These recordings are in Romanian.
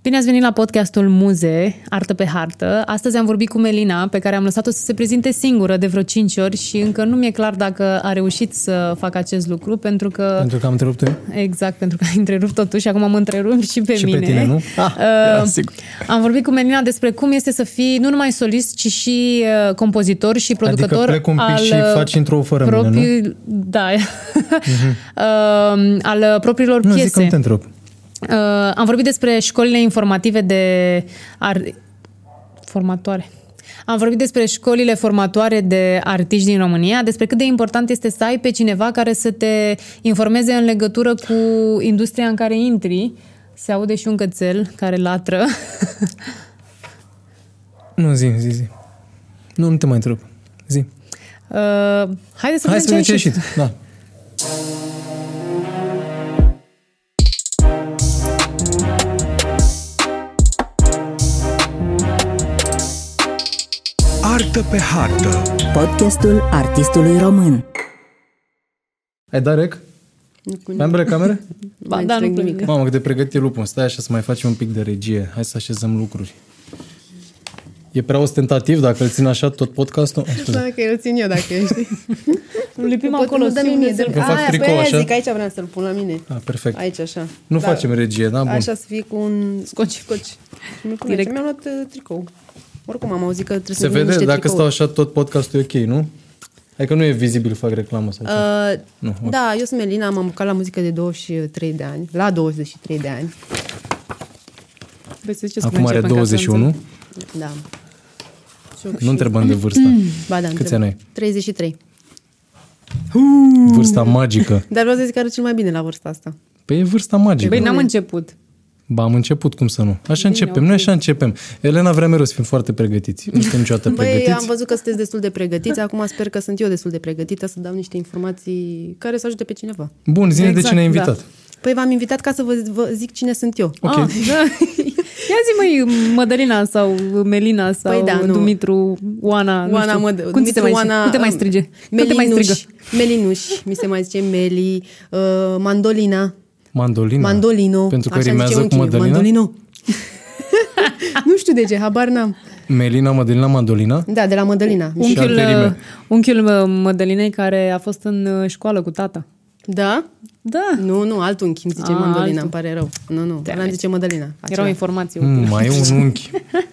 Bine ați venit la podcastul Muze, Artă pe Hartă. Astăzi am vorbit cu Melina, pe care am lăsat-o să se prezinte singură de vreo 5 ori și încă nu mi-e clar dacă a reușit să facă acest lucru, pentru că... Pentru că am întrerupt eu? Exact, pentru că ai întrerupt totuși și acum mă întrerup și pe mine. Și pe tine, nu? Sigur. Am vorbit cu Melina despre cum este să fii nu numai solist, ci și compozitor și producător. Adică plec un pic și faci intro fără mine, nu? Da. Al propriilor piese. Nu, zic că nu te întreb. Am vorbit despre școlile informative formatoare. Am vorbit despre școlile formatoare de artiști din România, despre cât de important este să ai pe cineva care să te informeze în legătură cu industria în care intri. Se aude și un cățel care latră. Nu, zi. Nu te mai întreb. Zi. Haideți să vedem ce a ieșit. Da. Artă pe hartă. Podcastul artistului român. Ai dat rec? Mai am camere? Ba, da, nu nimic. Mamă, cât de pregătit lupul. Stai așa să mai facem un pic de regie. Hai să așezăm lucruri. E prea ostentativ dacă îl țin așa tot podcastul? Dacă îl țin eu, dacă ești. Îl lipim acolo. Că fac tricou așa? Zic, aici vreau să-l pun la mine. Perfect. Aici, așa. Nu facem regie, da? Bun. Așa să fie cu un scoci. Direct. Mi-am luat tricou. Oricum am auzit că trebuie să vede niște dacă tricouri. stau așa tot podcastul e ok, nu? Adică nu e vizibil, fac reclamă sau nu, okay. Da, eu sunt Melina, m-am bucat la muzică de 23 de ani. La 23 de ani. Acum are 21? Da. Nu întrebăm de vârstă. Ba da, câți ani ai? 33. Vârsta magică. Dar vreau să zic că arăt cel mai bine la vârsta asta. Păi e vârsta magică. Băi, n-am început. Ba, am început, cum să nu? Așa începem, noi așa începem. Elena vrea mereu să fim foarte pregătiți. Nu suntem niciodată pregătiți. Am văzut că sunteți destul de pregătiți, acum sper că sunt eu destul de pregătită să dau niște informații care să ajute pe cineva. Bun, zi-ne de cine ai invitat. Da. Păi v-am invitat ca să vă zic cine sunt eu. Ok. Da. Ia zi, măi, Mădălina sau Melina sau păi da, Dumitru, Oana, nu știu. Cum te mai strige? Melinuș, mi se mai zice Meli, Mandolina. Mandolino. Pentru că rimează cu Mădălina? Mandolino. Nu știu de ce, habar n-am. Melina, Mădălina, Mandolina? Da, de la Mădălina. Unchiul Mădălinei care a fost în școală cu tata. Da? Da. Nu, alt unchi îmi zice Mandolina, îmi pare rău. Nu, ăla îmi zice Mădălina. Era o informație. Mai e un unchi.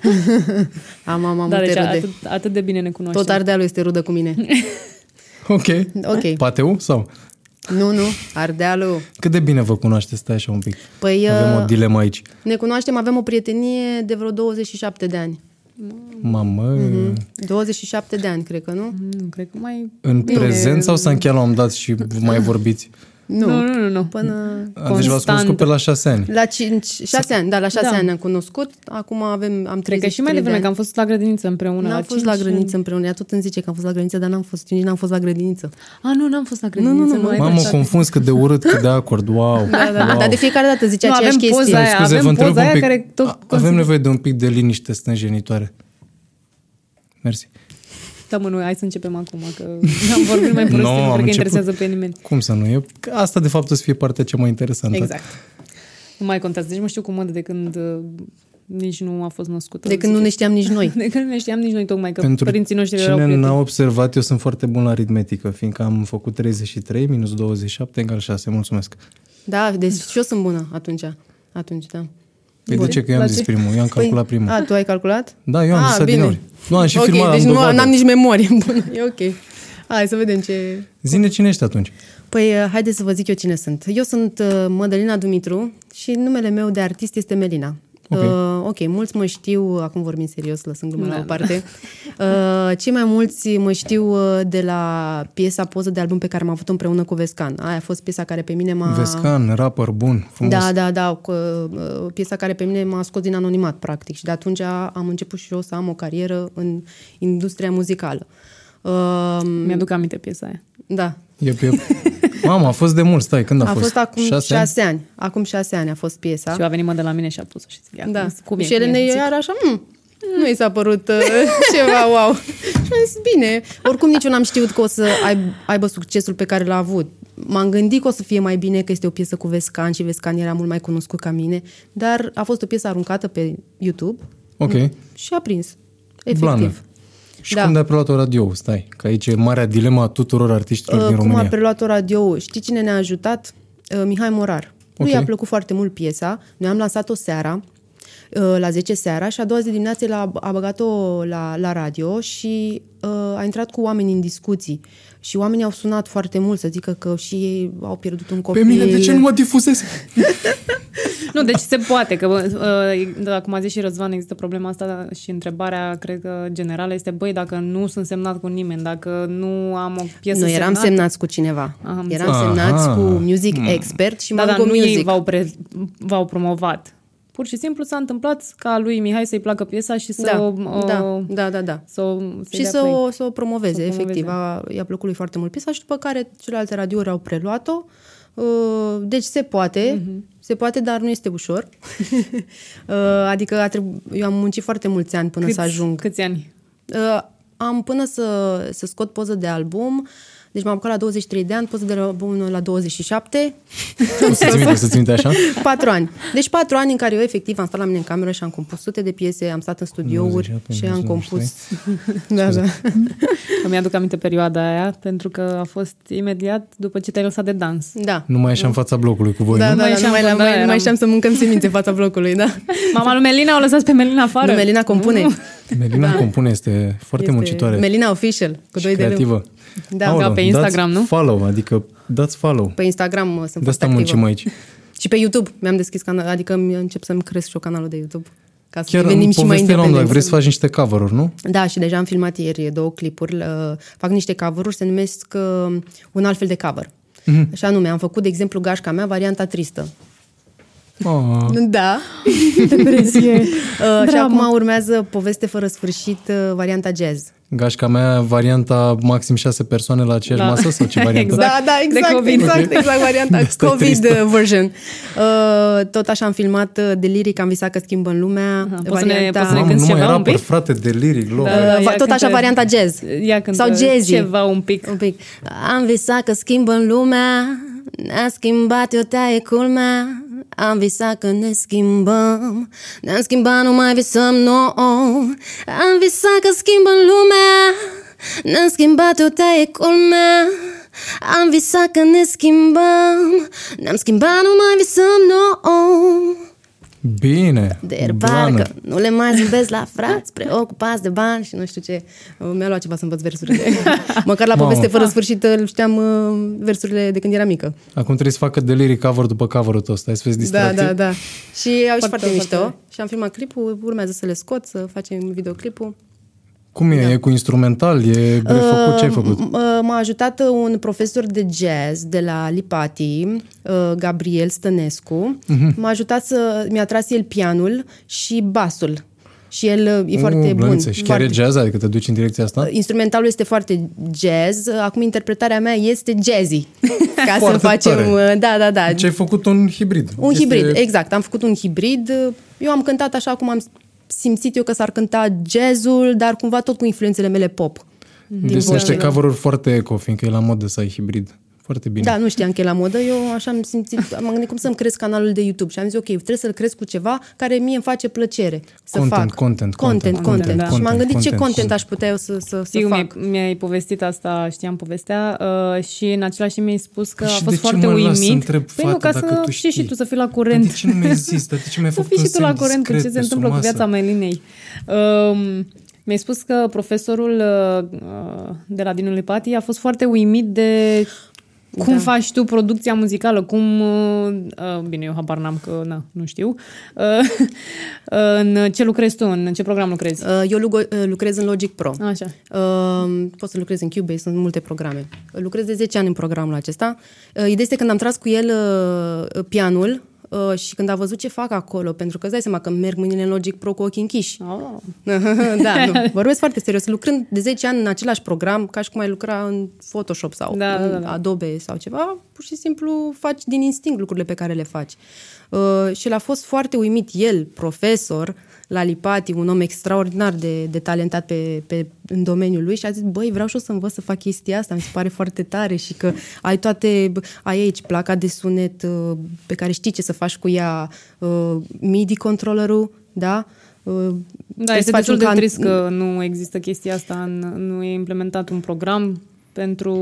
Am da, multe deci rude. atât de bine ne cunoaștem. Tot Ardealul este rudă cu mine. Ok. Pateu sau? Nu, Ardealul. Cât de bine vă cunoaște? Stai așa un pic. Păi, avem o dilemă aici. Ne cunoaștem, avem o prietenie de vreo 27 de ani. Mamă. 27 de ani, cred că, nu? Cred că mai... În prezent sau s-a încheiat la un dat și mai vorbiți? Nu. Până... Deci v-ați cunoscut pe la 6 ani. La 6 ani, da, la 6 ani am cunoscut. Acum am 33 Cred că și mai devreme, că am fost la grădiniță împreună. N-am fost la grădiniță împreună. Ea tot îmi zice că am fost la grădiniță, dar n-am fost la grădiniță. N-am fost la grădiniță. Nu. Mamă, confuz cât de urât, cât de acord. Wow. Da, dar de fiecare dată zicea aceeași chestie. Scuze, vă întreb un pic. Care tot avem nevoie de un pic de liniște stânjenitoare. Mersi. Da, mă, nu, hai să începem acum, că am vorbit mai prost, nu cred că interesează pe nimeni. Cum să nu? Asta, de fapt, o să fie partea cea mai interesantă. Exact. Nu mai contează. Deci mă știu cu Mădă de când nici nu a fost născută. De când nu ne știam nici noi. De când nu ne știam nici noi, tocmai, că pentru părinții noștri erau prieteni. prieteni. Cine n-a observat, eu sunt foarte bun la aritmetică, fiindcă am făcut 33 minus 27 egal 6. Mulțumesc. Da, deci și eu sunt bună atunci, da. Păi de ce? Că eu am zis primul, eu am calculat primul. Tu ai calculat? Da, eu am zis adineori. Nu, am și filmat, deci am dovadă. n-am nici memorie bună, e ok. Hai să vedem ce... Zine cine ești atunci. Păi, haideți să vă zic eu cine sunt. Eu sunt Mădălina Dumitru și numele meu de artist este Melina. Ok, mulți mă știu, acum vorbim serios, lăsând gluma la o parte. Cei mai mulți mă știu de la piesa Poză de album pe care am avut împreună cu Vescan. Aia a fost piesa care pe mine m-a... Vescan, rapper bun, frumos. Da, piesa care pe mine m-a scos din anonimat, practic. Și de atunci am început și eu să am o carieră în industria muzicală. Mi-aduc aminte piesa aia. Da. Yep. Mamă, a fost de mult, stai, când a fost? A fost acum 6 ani. Acum 6 ani a fost piesa. Și a venit de la mine și a pus-o și zic, da. Cum e? Și Elena iar așa, nu i s-a părut ceva wow. Și am zis, bine, oricum nici eu n-am știut că o să aibă succesul pe care l-a avut. m-am gândit că o să fie mai bine, că este o piesă cu Vescan și Vescan era mult mai cunoscut ca mine, dar a fost o piesă aruncată pe YouTube și a prins. Efectiv. Blană. Și cum de-a preluat-o radio? Stai, că aici e marea dilemă a tuturor artiștilor din România. Cum a preluat-o radio? Știi cine ne-a ajutat? Mihai Morar. Lui i-a plăcut foarte mult piesa. Noi am lansat-o seara, la 10 seara, și a doua zi dimineață a băgat-o la radio și a intrat cu oamenii în discuții. Și oamenii au sunat foarte mult să zică că și ei au pierdut un copil. Pe mine, de ce nu mă difuzezi? Nu, deci se poate, că cum a zis și Răzvan, există problema asta și întrebarea, cred că generală, este, băi, dacă nu sunt semnat cu nimeni, dacă nu am o piesă semnată... Noi eram semnați cu cineva. Eram semnați cu Music Expert și Mango nu Music. ei v-au promovat. Pur și simplu s-a întâmplat ca lui Mihai să-i placă piesa și să să o promoveze, efectiv. I-a plăcut lui foarte mult piesa și după care celelalte radiouri au preluat-o. Deci se poate, dar nu este ușor. Adică eu am muncit foarte mulți ani până să ajung. Câți ani? Am până să scot poză de album. Deci m-am apucat la 23 de ani, poză de album la 27. Să-ți minte așa? 4 ani. Deci 4 ani în care eu efectiv am stat la mine în cameră și am compus sute de piese, am stat în studiouri și am compus. Da. Că mi-aduc aminte perioada aia, pentru că a fost imediat după ce te-ai lăsat de dans. Da. Nu mai ieșeam în fața blocului cu voi, nu mai știam să mâncăm semințe în fața blocului, da. Mama lui Melina o lăsați pe Melina afară. Nu, Melina compune. Melina compune, este foarte muncitoare. Melina Official, cu 2 de creativă. Da, pe Instagram, nu? Follow, adică dați follow. Pe Instagram sunt de asta muncim aici. Și pe YouTube mi-am deschis canal, adică încep să-mi cresc și eu canalul de YouTube. Ca să chiar devenim și mai independenți. Vrei să faci niște cover-uri, nu? Da, și deja am filmat ieri 2 clipuri. Fac niște cover-uri, se numesc Un alt fel de cover. Așa anume, am făcut, de exemplu, Gașca mea, varianta tristă. Da. Depresie. Și acum urmează Poveste fără sfârșit, varianta jazz. Gașca mea, varianta maxim 6 persoane la aceeași masă sau ce variantă? Exact, varianta COVID version. Tot așa am filmat Deliric, am visat că schimbă în lumea. Poți să ne cânti ceva un pic? Frate, Deliric, tot așa varianta jazz. Sau jazzy. Ceva un pic. Am visat că schimbă în lumea, ne-a schimbat, eu te-ai culmea. Am visat că ne schimbăm, ne-am schimbat, nu mai visăm nouă. Am visat că schimbă în lumea, ne-am schimbat, eu te-ai culmea. Am visat că ne schimbăm, ne-am schimbat, nu mai visăm nouă. Bine, de parcă nu le mai zâmbesc la frați, preocupați de bani și nu știu ce. Mi-a luat ceva să învăț versurile. Măcar la Poveste fără sfârșit știam versurile de când eram mică. Acum trebuie să facă Deliric cover după cover-ul tău ăsta, să vezi distractiv. Da. Și au ieșit foarte mișto. Și am filmat clipul, urmează să le scot, să facem videoclipul. Cum e? Da. E cu instrumental? E refăcut? Ce ai făcut? M-a ajutat un profesor de jazz de la Lipati, Gabriel Stănescu. M-a ajutat mi-a tras el pianul și basul. Și el e foarte bun. Și chiar e jazz? Adică te duci în direcția asta? Instrumentalul este foarte jazz. Acum interpretarea mea este jazzy. Ca să facem... Da. Deci ai făcut un hibrid. Hibrid, exact. Am făcut un hibrid. Eu am cântat așa cum am simțit eu că s-ar cânta jazzul, dar cumva tot cu influențele mele pop. Deci sunt niște cover-uri foarte eco, fiindcă e la modă să ai hibrid. Foarte bine. Da, nu știam că e la modă. Eu așa am simțit, m-am gândit cum să-mi cresc canalul de YouTube și am zis, ok, trebuie să-l cresc cu ceva care mie îmi face plăcere să fac. Content. Da. Și m-am gândit ce content aș putea eu să fac. Mi-ai povestit asta, știam povestea și în același timp mi-ai spus că a fost foarte uimit. Păi ca să știi și tu să fii la curent. De ce nu mi-ai zis? De ce mi-ai făcut un semn discret? Să fii și tu la curent cu ce se întâmplă cu viața Melinei. Mi-ai spus că profesorul de la Dinu Lipati a fost foarte uimit de cum faci tu producția muzicală, cum... bine, eu habar n-am că nu știu. În ce lucrezi tu? În ce program lucrezi? Eu lucrez în Logic Pro. Așa. Pot să lucrez în Cubase, sunt multe programe. Lucrez de 10 ani în programul acesta. Ideea este când am tras cu el pianul, și când a văzut ce fac acolo, pentru că îți dai seama că merg mâinile în Logic Pro cu ochii închiși. Da, nu. Vorbesc foarte serios. Lucrând de 10 ani în același program, ca și cum ai lucra în Photoshop sau în Adobe sau ceva, pur și simplu faci din instinct lucrurile pe care le faci. Și l-a fost foarte uimit el, profesor, la Lipati, un om extraordinar de talentat pe în domeniul lui și a zis, băi, vreau și eu să învăț să fac chestia asta, mi se pare foarte tare și că ai aici placa de sunet pe care știi ce să faci cu ea, MIDI controllerul, da? Da, este destul de trist că nu există chestia asta, nu e implementat un program pentru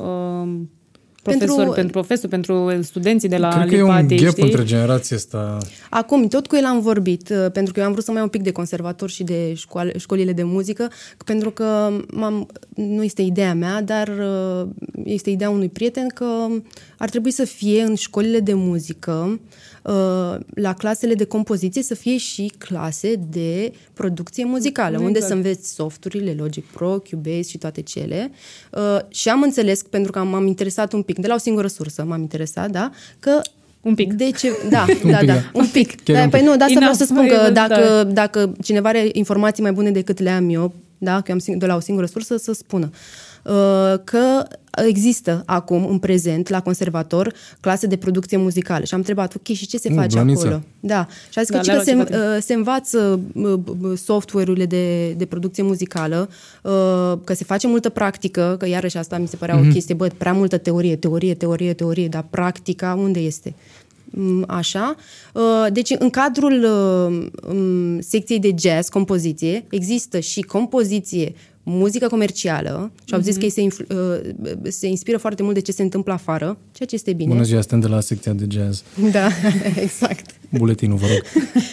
profesori, pentru studenții de la Cred că Lipati, e un gap știi? între generația asta. Acum, tot cu el am vorbit, pentru că eu am vrut să mai iau un pic de conservator și de școlile de muzică, pentru că nu este ideea mea, dar este ideea unui prieten că ar trebui să fie în școlile de muzică, la clasele de compoziție, să fie și clase de producție muzicală, exact. Unde să înveți softurile, Logic Pro, Cubase și toate cele. Și am înțeles, pentru că m-am interesat un pic, de la o singură sursă m-am interesat, da, că un pic. De ce? Da, un pic. Da, păi nu, de asta vreau să spun că da. dacă cineva are informații mai bune decât le am eu, da, că am de la o singură sursă, să spună că există acum, în prezent, la conservator, clase de producție muzicală. Și am întrebat, ok, și ce se face acolo? Da. Și a zis că se învață software-urile de producție muzicală, că se face multă practică, că iarăși asta mi se părea o chestie, prea multă teorie, dar practica unde este? Așa. Deci, în cadrul secției de jazz, compoziție, există și compoziție, muzică comercială și au zis că ei se inspiră foarte mult de ce se întâmplă afară, ceea ce este bine. Bună ziua, suntem de la secția de jazz. Da, exact. Buletinul, vă rog.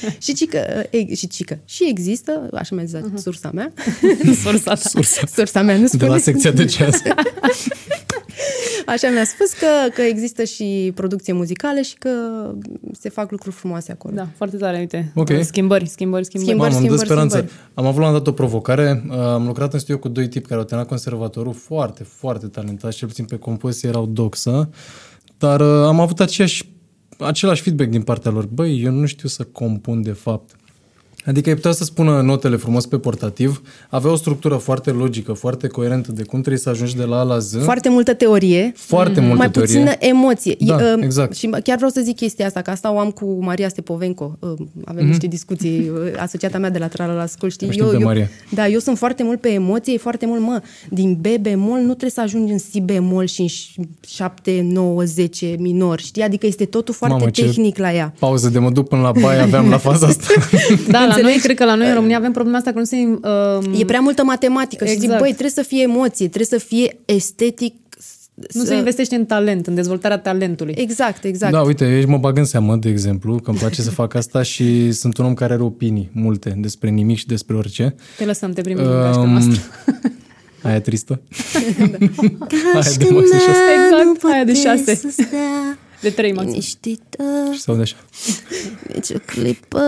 Și există, așa mi-a zis sursa mea. Sursa mea, nu spune. De la secția de jazz. Așa mi-a spus că există și producție muzicală și că se fac lucruri frumoase acolo. Da, foarte tare, uite. Okay. Schimbări. Am dă speranță. Am avut la un dat o provocare. Am lucrat în studio cu doi tipi care au terminat conservatorul, foarte, foarte talentați, cel puțin pe compoziție erau doxă, dar am avut același feedback din partea lor. Băi, eu nu știu să compun de fapt. Adică ei puteau să spună notele frumos pe portativ, avea o structură foarte logică, foarte coerentă de cum trebuie să ajungi de la A la Z. Foarte multă teorie. Foarte multă mai teorie. Puțină emoție. Da, exact. Și chiar vreau să zic chestia asta, că asta o am cu Maria Stepovenco. Avem niște discuții, asociata mea de la Tralala School, știi? Eu sunt foarte mult pe emoție, foarte mult, din B bemol nu trebuie să ajungi în Si bemol și în 7, 9, 10 minor, știi? Adică este totul foarte tehnic la ea. Pauză de mă duc până la baie aveam la faza asta. Da, cred că la noi în România avem problema asta că nu se... E prea multă matematică și zic, băi, trebuie să fie emoție, trebuie să fie estetic. Nu se investește în talent, în dezvoltarea talentului. Exact. Da, uite, eu aici mă bag în seamă, de exemplu, că îmi place să fac asta și sunt un om care are opinii multe despre nimic și despre orice. Te lăsăm, te primim în gașca noastră. Aia tristă? Aia de maxim 6. Exact, aia de 6. De 3 maxim. Și se aude așa. Deci o clipă...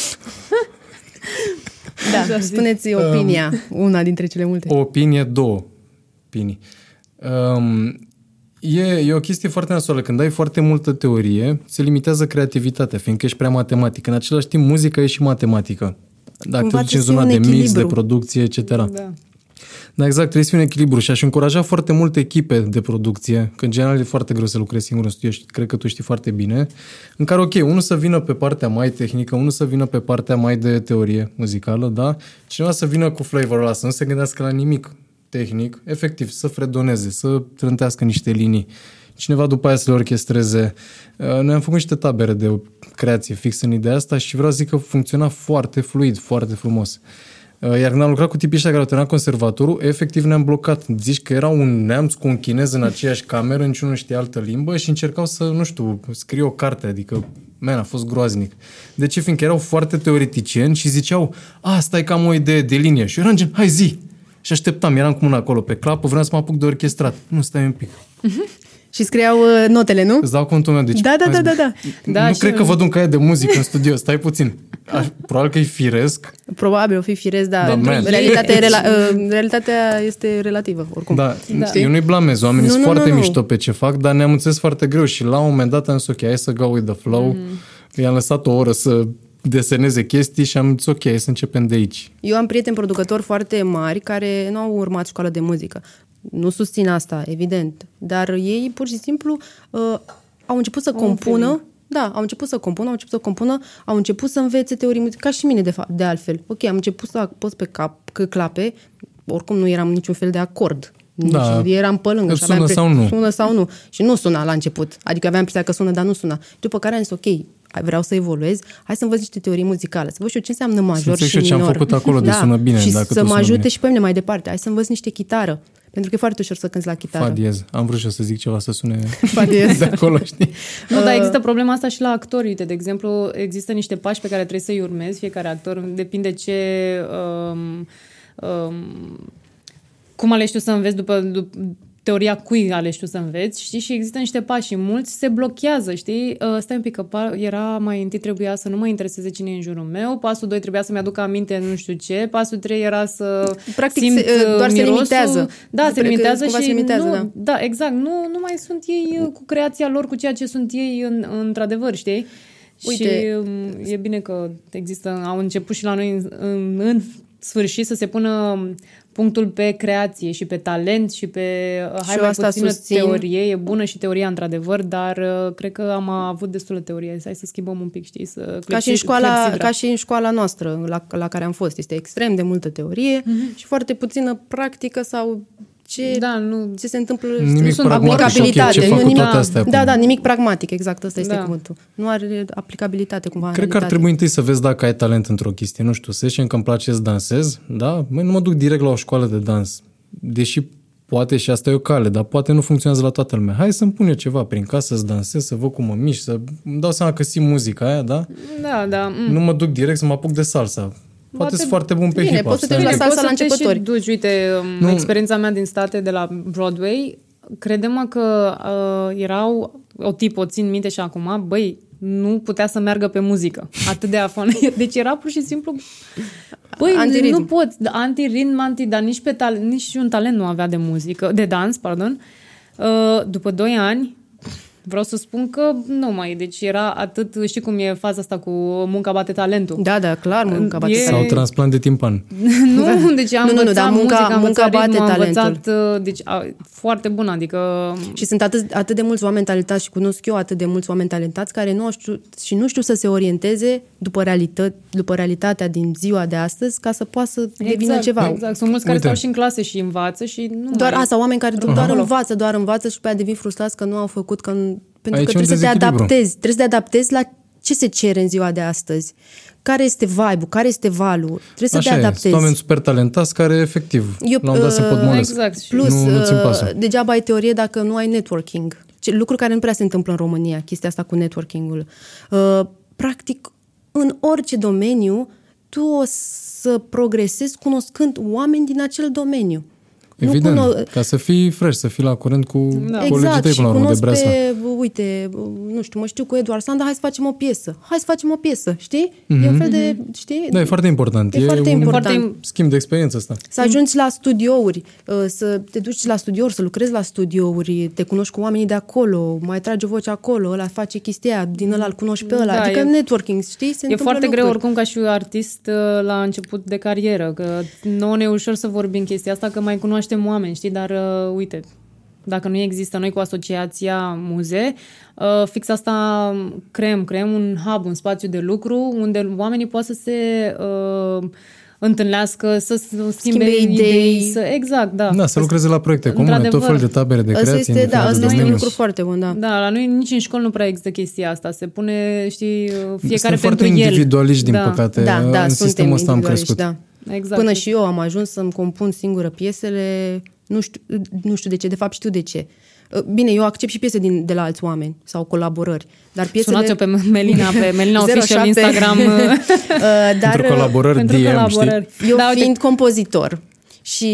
Da, spuneți opinia, una dintre cele multe. O opinie, două opinii. E o chestie foarte nasoală. Când ai foarte multă teorie, se limitează creativitatea, fiindcă ești prea matematic. În același timp, muzica e și matematică. Dacă te duci în zona de mix, de producție, etc. Da, exact, trebuie să fie un echilibru și aș încuraja foarte multe echipe de producție, că în general e foarte greu să lucrezi singur în studio și cred că tu știi foarte bine, în care, ok, unul să vină pe partea mai tehnică, unul să vină pe partea mai de teorie muzicală, da? Cineva să vină cu flavorul ăla, să nu se gândească la nimic tehnic, efectiv, să fredoneze, să trântească niște linii. Cineva după aia să le orchestreze. Noi am făcut niște tabere de creație fix în ideea asta și vreau să zic că funcționa foarte fluid, foarte frumos. Iar când am lucrat cu tipii ăștia care au terminat conservatorul, efectiv ne-am blocat. Zici că era un neamț cu un chinez în aceeași cameră, niciunul știa altă limbă și încercau să, nu știu, scrie o carte, adică, a fost groaznic. De ce? Fiindcă erau foarte teoreticieni și ziceau, stai că am o idee de linie. Și eu eram gen, hai zi! Și așteptam, eram cu mâna acolo pe clapă, vreau să mă apuc de orchestrat. Nu, stai un pic. Și scriau notele, nu? Îți dau contul meu. Deci, da. Nu cred că văd un caiet de muzică în studio, stai puțin. Probabil că e firesc. Probabil o fi firesc, dar realitatea este relativă, oricum. Da. Eu nu-i blamez, oamenii sunt foarte mișto pe ce fac, dar ne-am înțeles foarte greu și la un moment dat am zis, ok, hai să go with the flow. I-am lăsat o oră să deseneze chestii și am zis, ok, să începem de aici. Eu am prieteni producători foarte mari care nu au urmat școală de muzică. Nu susțin asta, evident, dar ei pur și simplu au început să compună. Da, au început să compună, au început să învețe teorii muzicale, ca și mine de altfel. Ok, am început să apăs pe clape, oricum nu eram niciun fel de acord. Da. Eram pe lângă. Sună sau nu. Sună sau nu. Și nu suna la început. Adică aveam impresia că sună, dar nu suna. După care am zis, ok, vreau să evoluez, hai să învăț niște teorii muzicale, să văd și eu ce înseamnă major și minor. Ce am făcut acolo de sună bine. Și dacă să mă ajute bine. și pe mine mai departe. Hai să învăț niște chitară. Pentru că e foarte ușor să cânti la chitară. Fa diez. Am vrut și eu să zic ceva să sune Fa diez. de acolo, știi? Nu, dar există problema asta și la actori. Uite, de exemplu, există niște pași pe care trebuie să-i urmezi, fiecare actor, depinde ce... cum alegi tu să înveți după teoria cui alegi tu să înveți, știi? Și există niște pași și mulți se blochează, știi? Stai un pic, că era mai întâi trebuia să nu mă intereseze cine e în jurul meu, pasul 2 trebuia să-mi aduc aminte nu știu ce, pasul 3 era să practic simt doar mirosul. se limitează. Da, se limitează și se limitează, nu, da. Da, exact. Nu mai sunt ei cu creația lor, cu ceea ce sunt ei într-adevăr, știi? Uite. Și e bine că există, au început și la noi în sfârșit să se pună punctul pe creație și pe talent și pe hai mai puțină teorie, e bună și teoria într-adăvăr, dar cred că am avut destulă teorie. Hai să schimbăm un pic, știi? Ca și în școala noastră la care am fost. Este extrem de multă teorie și foarte puțină practică sau ce se întâmplă, nimic sunt aplicabilitate. Nimic pragmatic, exact, ăsta este cuvântul. Nu are aplicabilitate cumva. Cred că ar trebui întâi să vezi dacă ai talent într-o chestie, nu știu, să zicem că îmi place să dansez, da? Nu mă duc direct la o școală de dans, deși poate și asta e o cale, dar poate nu funcționează la toată lumea. Hai să-mi pun eu ceva prin casă, să dansez, să văd cum mă mișc, să îmi dau seama că simt muzica aia, da? Da. Nu mă duc direct să mă apuc de salsa. Poate sunt foarte bun pe hip-hop. Poți să te duci la salsa la începători. Duci, uite, experiența mea din state de la Broadway, crede-mă că erau o tipă, o țin minte și acum, băi, nu putea să meargă pe muzică. Atât de afană. Deci era pur și simplu... Băi, anti-ritm. Nu pot. Anti-ritm, dar nici un talent nu avea de muzică, de dans, pardon. După 2 ani, vreau să spun că nu mai, deci era atât, știi cum e faza asta cu munca bate talentul. Da, clar, munca bate talentul. Sau transplant de timpan. Nu, deci am învățat munca bate talentul. Deci foarte bun, adică... Și sunt atât de mulți oameni talentați și cunosc eu atât de mulți oameni talentați care nu știu să se orienteze după realitatea din ziua de astăzi ca să poată să devină ceva. Exact, sunt mulți care stau și în clase și învață și nu sau oameni care doar învață și pe aia devin frustrați că nu au făcut, pentru că trebuie să te adaptezi la ce se cere în ziua de astăzi. Care este vibe-ul, care este valul. Trebuie să te adaptezi. Sunt oameni super talentați care, efectiv, la un dat se potmolesc. Exact. Plus, degeaba ai teorie dacă nu ai networking. Lucru care nu prea se întâmplă în România, chestia asta cu networking-ul. Practic, în orice domeniu, tu o să progresezi cunoscând oameni din acel domeniu. Evident, ca să fii fresh, să fii la curent cu colegii tăi până la urmă de breasa. Uite, nu știu, mă știu cu Eduard Sanda, hai să facem o piesă, știi? E un fel de, știi? Da, e foarte important. E foarte important. Schimb de experiență asta. Să ajungi la studiouri, să te duci la studiouri, să lucrezi la studiouri, te cunoști cu oamenii de acolo, mai tragi o voce acolo, ăla face chestia, din ăla îl cunoști pe ăla. Adică networking, știi? E foarte greu oricum ca și artist la început de carieră, că nouă ne e ușor să vorbim chestia asta, că mai cunoaștem oameni, știi? Dar uite, dacă nu există, noi cu Asociația Muze, fix asta creăm un hub, un spațiu de lucru unde oamenii pot să se întâlnească, să schimbe idei. Exact, da. Da, să lucreze la proiecte comune, tot fel de tabere de creație. Asta este un lucru foarte bun, da. Da, la noi nici în școală nu prea există chestia asta. Se pune, știi, fiecare Sunt pentru el. foarte individualiști, din păcate. Da, în sistemul ăsta am crescut. Da. Exact. Până și eu am ajuns să-mi compun singură piesele, nu știu de ce, de fapt știu de ce. Bine, eu accept și piese de la alți oameni sau colaborări, dar piesele... Sunați-o pe Melina Official Instagram. Pentru colaborări, DM, știi? Eu fiind compozitor și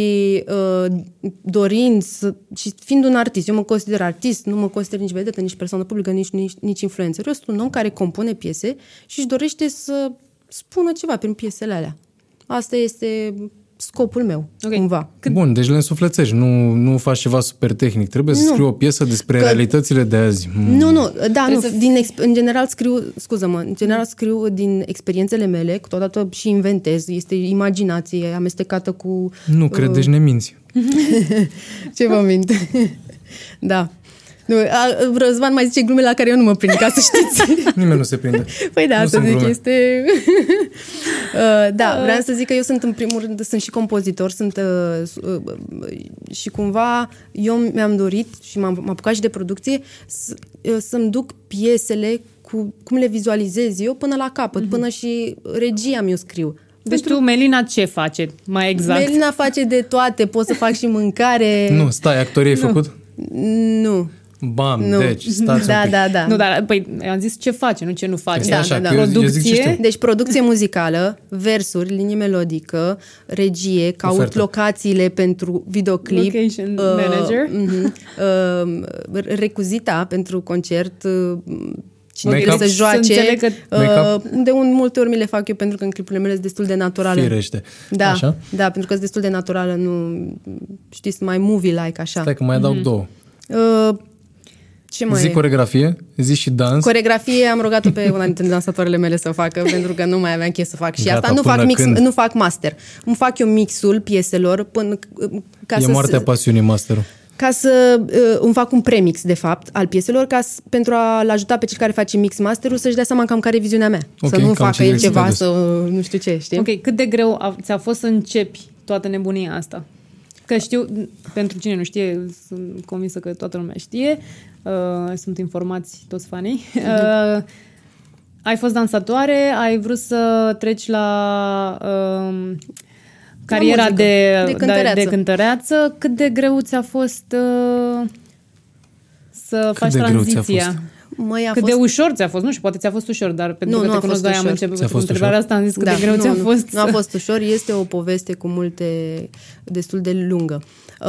dorind și fiind un artist, eu mă consider artist, nu mă consider nici vedetă, nici persoană publică, nici influencer. Eu sunt un om care compune piese și își dorește să spună ceva prin piesele alea. Asta este scopul meu, cumva. Bun, deci le însuflețești, nu faci ceva super tehnic. Trebuie să scrii o piesă despre realitățile de azi. În general scriu din experiențele mele, totodată și inventez, este imaginație amestecată cu... Nu cred, deci ne minți. Ce vă mint? Da. Răzvan mai zice glume la care eu nu mă prind, ca să știți. Nimeni nu se prinde. Păi da, asta zic, este... Da, vreau să zic că eu sunt în primul rând, sunt și compozitor, și cumva eu mi-am dorit și m-am apucat și de producție să-mi duc piesele cum le vizualizez eu până la capăt, până și regia mi-o scriu. Deci tu, Melina, ce face mai exact? Melina face de toate, pot să fac și mâncare. Nu, stai, actorie ai făcut? Nu. Bam, nu. Deci, stați un pic. Da. Nu, dar, păi, am zis ce face, nu ce nu face. Așa, da. Producție. Deci producție muzicală, versuri, linie melodică, regie, caut locațiile pentru videoclip. Location manager. Recuzita pentru concert, cine trebuie să joace. De multe ori mi le fac eu pentru că în clipurile mele sunt destul de naturale. Firește. Da, așa? Da, pentru că sunt destul de naturală, nu știți, mai movie-like așa. Stai că mai adaug două. Ce mai Zic coregrafie, zici și dans. Coregrafie am rugat-o pe una dintre dansatoarele mele să facă, pentru că nu mai aveam chef să fac și Gata, asta. Nu fac master. Îmi fac eu mixul pieselor până ca e moartea pasiunii masterul. Ca să îmi fac un premix, de fapt, al pieselor, pentru a-l ajuta pe cel care face mix-masterul să-și dea seama cam care e viziunea mea. Okay, să nu facă el ceva, să nu știu ce, știi? Ok, cât de greu ți-a fost să începi toată nebunia asta? Că știu, pentru cine nu știe, sunt convinsă că toată lumea știe, sunt informați toți fanii. Ai fost dansatoare, ai vrut să treci la cariera de cântăreață. Cât de greu ți-a fost să faci tranziția? Cât de ușor ți-a fost? Nu știu, poate ți-a fost ușor, dar pentru că te cunosc, doi am început cu întrebarea asta, am zis cât de greu ți-a fost. Nu a fost ușor, este o poveste cu destul de lungă.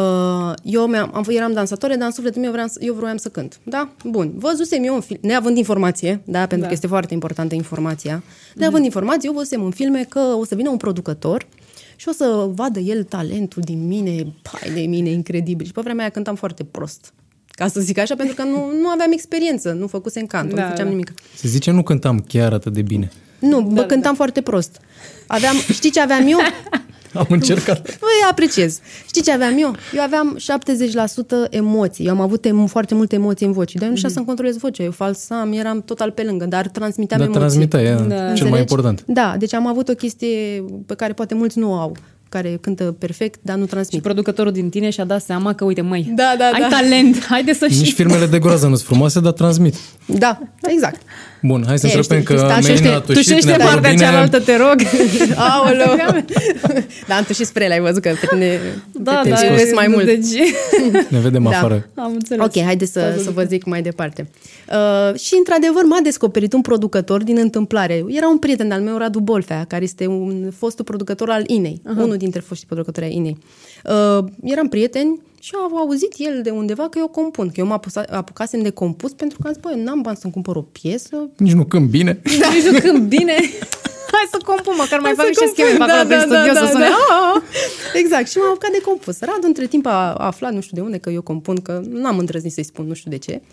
Eu eram dansatoare, dar în sufletul meu eu vroiam să cânt. Da? Bun. Văzusem eu un film, neavând informație, da? Pentru că este foarte importantă informația. Neavând informație, eu văzusem în filme că o să vină un producător și o să vadă el talentul din mine, de mine, incredibil. Și pe vremea aia cântam foarte prost. Ca să zic așa, pentru că nu aveam experiență, nu făcusem canto, nu făceam nimic. Se zice, nu cântam chiar atât de bine. Nu, cântam foarte prost. Știi ce aveam eu? Am încercat. Îi apreciez. Știi ce aveam eu? Eu aveam 70% emoții. Eu am avut foarte multe emoții în voce, dar nu știam să-mi controlez vocea. Eu falsam, eram total pe lângă, dar transmiteam emoții. Transmitea, cel mai important. Da, deci am avut o chestie pe care poate mulți nu o au, care cântă perfect, dar nu transmit. Și producătorul din tine și-a dat seama că, uite, măi, ai talent, haide să știi. Nici filmele de groază nu sunt frumoase, dar transmit. Da, exact. Bun, hai să începem că Melina a tușit. Tușește partea cealaltă, te rog. Aoleu. Da, am tușit spre el, ai văzut că pe tine te mai mult. Deci... Ne vedem afară. Am înțeles. Ok, haideți să vă zic mai departe. Și într-adevăr m-a descoperit un producător din întâmplare. Era un prieten al meu, Radu Bolfea, care este un fostul producător al Inei, unul dintre foștii producători ai Inei. Eram prieteni și a auzit el de undeva că eu compun, că eu mă apucasem de compus pentru că am zis, băi, n-am bani să-mi cumpăr o piesă. Nici nu cânt bine. Da. Nici nu cânt bine. Hai să compun, măcar mai fac niște scheme pe acolo prin studio să sune. Exact, și m-am apucat de compus. Radu între timp a aflat, nu știu de unde, că eu compun, că n-am îndrăznit să-i spun, nu știu de ce.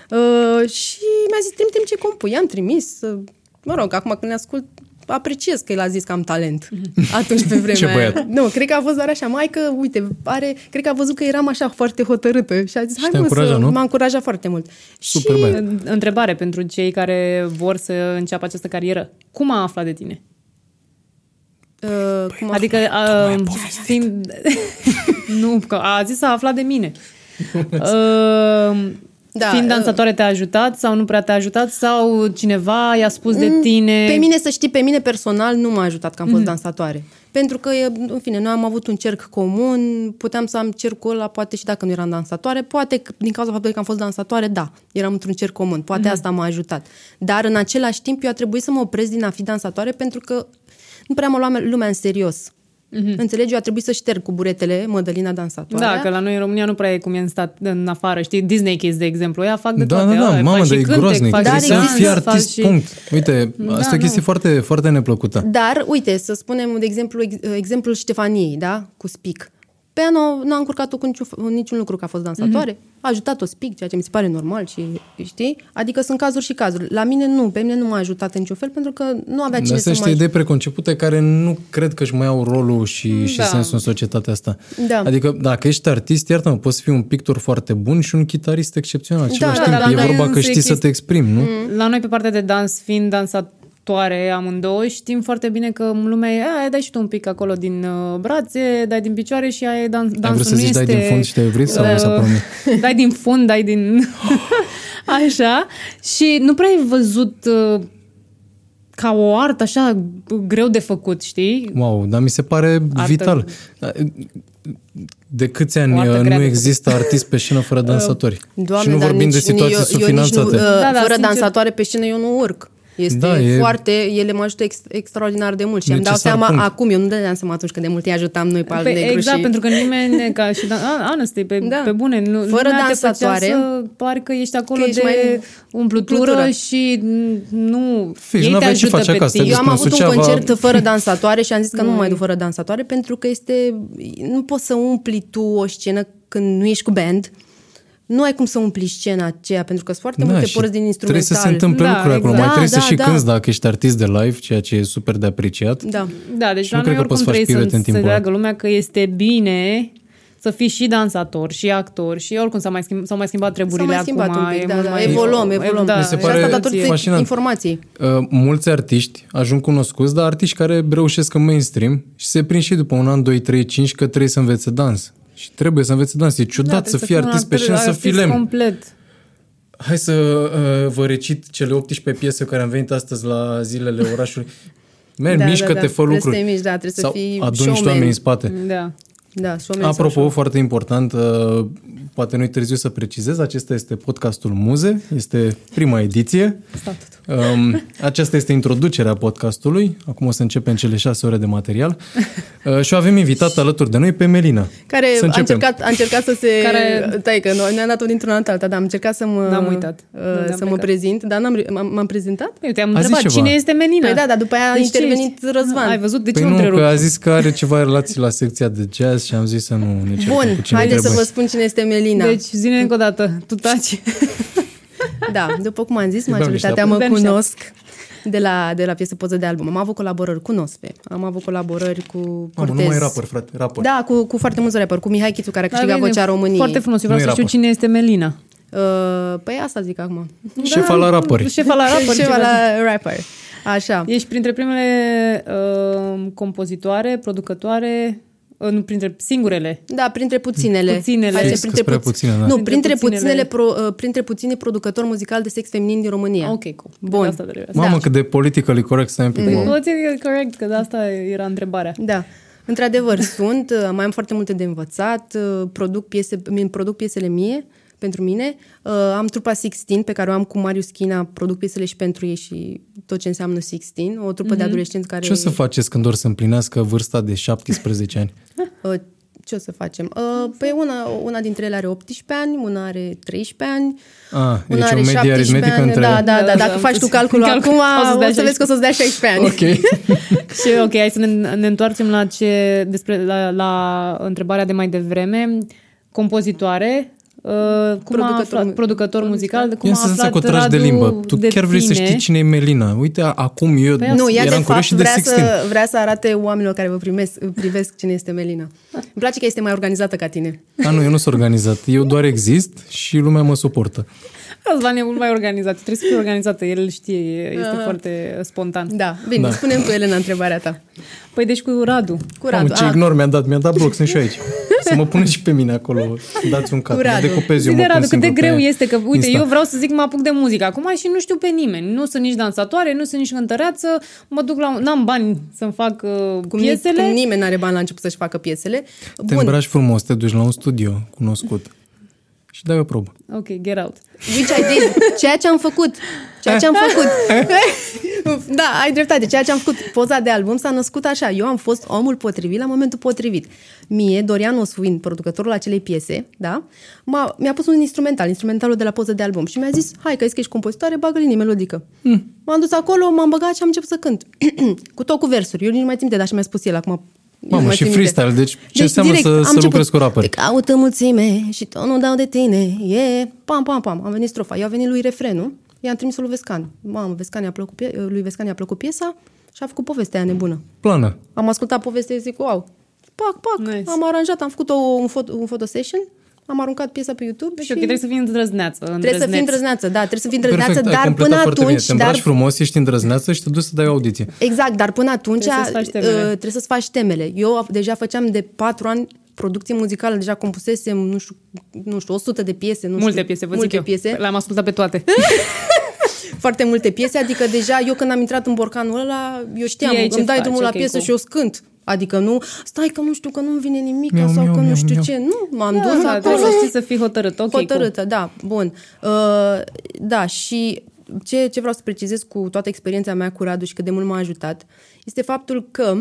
Și mi-a zis, trimite-mi ce compui. I-am trimis, mă rog, acum când le ascult, apreciez că el a zis că am talent atunci pe vremea Ce băiat. aia. Nu, cred că a fost doar așa, mai că, uite, cred că a văzut că eram așa foarte hotărâtă și a zis, m-a încurajat foarte mult. Super băiat. Întrebare pentru cei care vor să înceapă această carieră. Cum a aflat de tine? Adică fiind... Nu, că a zis să a aflat de mine. Fiind dansatoare te-a ajutat sau nu prea te-a ajutat sau cineva i-a spus de tine? Pe mine, să știi, pe mine personal nu m-a ajutat că am fost dansatoare. Pentru că, în fine, noi am avut un cerc comun, puteam să am cercul ăla, poate și dacă nu eram dansatoare, poate din cauza faptului că am fost dansatoare, da, eram într-un cerc comun, poate asta m-a ajutat. Dar în același timp eu a trebuit să mă opresc din a fi dansatoare pentru că nu prea mă lua lumea în serios. Înțelegi? Eu a trebuit să șterg cu buretele Mădălina dansatoare. Da, că la noi în România nu prea e cum e în afară. Știi, Disney Kids, de exemplu, ea fac de toate. Da, mamă, dar e groaznic. Trebuie să fii artist, punct. Uite, asta e o chestie foarte, foarte neplăcută. Dar, uite, să spunem, de exemplu, exemplul Ștefaniei, da? Cu Spic. Pe ea nu a încurcat-o cu niciun lucru că a fost dansatoare. A ajutat-o Spic, ceea ce mi se pare normal și știi? Adică sunt cazuri și cazuri. La mine nu, pe mine nu m-a ajutat în niciun fel pentru că nu avea cine să mă ajute. Idei preconcepute care nu cred că își mai au rolul și sensul în societatea asta. Da. Adică dacă ești artist, iartă-mă, poți fi un pictor foarte bun și un chitarist excepțional. E vorba că știi să te exprimi, nu? La noi pe partea de dans, fiind actoare amândouă, știm foarte bine că lumea e, dai și tu un pic acolo din brațe, dai din picioare și aia e dansul. Ai vrut să zici dai din fund și te-ai oprit sau nu s-a promis? Dai din fund, dai din... Așa. Și nu prea ai văzut ca o artă așa greu de făcut, știi? Wow, dar mi se pare vital. De câți ani nu există artist pe scenă fără dansatori? Doamne, și nu vorbim de situații subfinanțate. Fără dansatoare pe scenă eu nu urc. Ele mă ajută extraordinar de mult și îmi dau seama acum, eu nu dădeam seama atunci când de mult îi ajutam noi pe alt negru. Exact, pentru că nimeni, ca și honestly, pe bune, fără dansatoare, să pari că ești acolo de umplutură și nu ei te ajută pe tine. Eu am avut un concert fără dansatoare și am zis că nu mai duc fără dansatoare pentru că nu poți să umpli tu o scenă când nu ești cu band. Nu ai cum să umpli scena aceea, pentru că sunt foarte multe părți din instrumental. Trebuie să se întâmple lucruri acolo. Mai trebuie să și cânti dacă ești artist de live, ceea ce e super de apreciat. Deci la noi oricum trebuie să înțeleagă lumea că este bine să fii și dansator, și actor, și oricum s-au mai schimbat treburile acum. Evoluăm. Mi se pare fascinant. Informații. Mulți artiști ajung cunoscuți, dar artiști care reușesc în mainstream și se prind și după un an, 2, 3, 5 că trebuie să învețe dans. Și trebuie să înveți dans. E ciudat să fii artist pe scenă, să fii lemn. Complet. Hai să vă recit cele 18 piese care am venit astăzi la zilele orașului. Mișcă-te, fă lucruri. Trebuie să fii aduni niște oameni în spate. Apropo, foarte important, poate nu-i târziu să precizez, acesta este podcastul Muze, este prima ediție. Aceasta este introducerea podcastului. Acum o să începem cele 6 ore de material. Și o avem invitat alături de noi pe Melina. Care a încercat să se... Tai că noi ne-am dat-o dintr-una în alta, dar am încercat să mă prezint, dar m-am prezentat? Eu te-am întrebat cine este Melina. Păi dar după aia a intervenit Răzvan. Ai văzut? De ce nu întrerup? Că a zis că are ceva relații la secția de jazz și am zis să nu ne cercăm cu cine trebuie. Haideți să vă spun cine este Melina. Deci, zine încă o dată, tu taci. Da, după cum am zis, majoritatea mă cunosc de la piesă Poză de album. Am avut colaborări cu Nosfe, am avut colaborări cu Cortez. Nu mai rapper, frate, rapper. Da, cu foarte mulți rapper, cu Mihai Chițu, care a câștigat Vocea României. Foarte frumos, eu vreau să știu cine este Melina. Păi asta zic acum. Șefa la rapperi. Șefa la rapper. Așa. Ești printre primele compozitoare, producătoare... Nu, printre singurele. Da, printre puținele. Printre puțini producători muzicali de sex feminin din România. Ok, cool. Bun. Mamă, cât de politically correct stai un pic. Politically correct, că asta era întrebarea. Da. Într-adevăr, mai am foarte multe de învățat, produc piesele mie, pentru mine. Am trupa 16, pe care o am cu Marius China, produc piesele și pentru ei și tot ce înseamnă 16, o trupă de adolescenți care... Ce o să faceți când or să împlinească vârsta de 17 ani? Ce o să facem? Păi una dintre ele are 18 ani, una are 13 ani, una deci are o medie aritmetică între... Da, dacă faci tu calculul acum, o să vezi că o să-ți dea 16 ani. Ok. Și hai să ne întoarcem la întrebarea de mai devreme. Compozitoare... producător muzical. Cum a aflat Radu de limbă. Tu chiar vrei să știi cine e Melina. Uite, acum eu eram curios și de 16. Vrea să arate oamenilor care vă privesc cine este Melina. Îmi place că este mai organizată ca tine. Nu, eu nu sunt organizat. Eu doar exist și lumea mă suportă. Răzvan e mult mai organizat. Trebuie să fie organizată. El știe, este foarte spontan. Da, bine, spune-mi cu Elena întrebarea ta. Păi deci cu Radu. Ce ignor mi-a dat bloc, sunt și eu aici. Să mă puneți și pe mine acolo. Dați un cat. Decupez eu, Radu, cât de greu este că, uite, eu vreau să zic mă apuc de muzică acum și nu știu pe nimeni. Nu sunt nici dansatoare, nu sunt nici cântăreață. Mă duc n-am bani să-mi fac piesele. Cum nimeni n-are bani la început să-și facă piesele. Te îmbraci frumos, te duci la un studio cunoscut. Și dai o probă. Ok, get out. Which I did. Ceea ce am făcut. Da, ai dreptate. Ceea ce am făcut. Poza de album s-a născut așa. Eu am fost omul potrivit la momentul potrivit. Mie, Dorian Oswin, producătorul acelei piese, da, mi-a pus un instrumentalul de la Poză de album și mi-a zis, hai că ești compozitoare, bagă linii melodică. M-am dus acolo, m-am băgat și am început să cânt. Cu versuri. Eu nici nu mai țin de, dar și mi-a spus el acum. Mamă, și freestyle, deci ce înseamnă direct, să lucrezi cu rapperi? Te caut în mulțime și tot nu dau de tine, pam, pam, pam, am venit strofa, i-a venit lui refrenul, i-am trimis lui Vescan. Mamă, lui Vescan i-a plăcut piesa și a făcut povestea aia nebună. Plană. Am ascultat povestea și zic, wow, pac, nice. Am aranjat, am făcut un photo session am aruncat piesa pe YouTube și... Trebuie să fii îndrăzneață. Trebuie să fii îndrăzneață, da, trebuie să fii îndrăzneață, Perfect, dar până atunci... Te îmbraci frumos, ești îndrăzneață și te duci să dai o audiție. Exact, dar până atunci trebuie să-ți faci temele. Eu deja făceam de 4 ani producție muzicală, deja compusesem, nu știu, 100 de piese, multe piese. Le-am ascultat pe toate. Foarte multe piese, adică deja eu când am intrat în borcanul ăla, eu știam, îmi dai drumul la piesă și eu cânt. Adică nu, stai că nu știu, că nu-mi vine nimic sau că nu știu ce. Nu, m-am dus acolo. Trebuie să știi să fii hotărât. Hotărâtă, da, bun. Da, și ce vreau să precizez cu toată experiența mea cu Radu și cât de mult m-a ajutat, este faptul că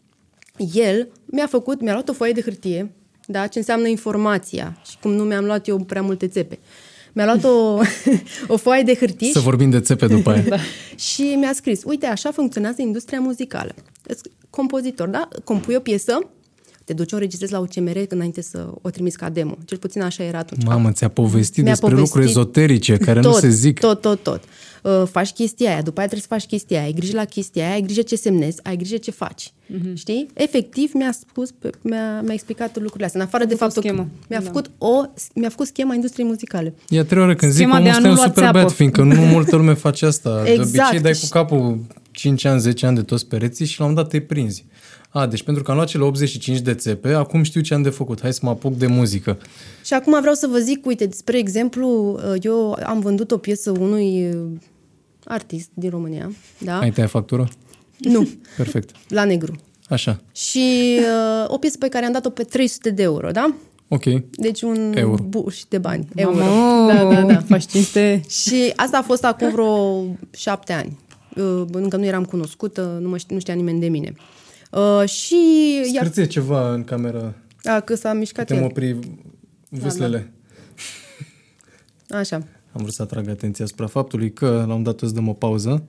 el mi-a luat o foaie de hârtie, da, ce înseamnă informația și cum nu mi-am luat eu prea multe țepe. Mi-a luat o foaie de hârtie. Să vorbim de țepe după aia. Da. Și mi-a scris, uite, așa funcționează industria muzicală. Compozitor, da? Compui o piesă, te duci, o înregistrezi la UCMR înainte să o trimiți ca demo. Cel puțin așa era atunci. Mamă, ți-a povestit despre lucruri ezoterice care nu se zic. Tot. Faci chestia aia, după aia trebuie să faci chestia aia, ai grijă la chestia aia, ai grijă ce semnezi, ai grijă ce faci. Știi? Efectiv mi-a explicat lucrurile astea. În afară de faptul că mi-a făcut schema industriei muzicale. E 3 ore când zic că omul un super bad, fiindcă nu multă lume face asta. Exact. De obicei dai cu capul 5 ani, 10 ani de toți pereții și la un dat te prinzi. Deci pentru că am luat cele 85 de țepe, acum știu ce am de făcut. Hai să mă apuc de muzică. Și acum vreau să vă zic, uite, spre exemplu, eu am vândut o piesă unui artist din România. Da? Ai tăiat factură? Nu. Perfect. La negru. Așa. Și o piesă pe care am dat-o pe 300 de euro, da? Ok. Deci un buș de bani. Euro. Da. Faci cinste. Și asta a fost acum vreo 7 ani. Încă nu eram cunoscută, nu știa nimeni de mine. Și... Scârție ceva în cameră. Că s-a mișcat putem opri vâslele. Așa. Am vrut să atrag atenția asupra faptului că la un dat o să dăm o pauză.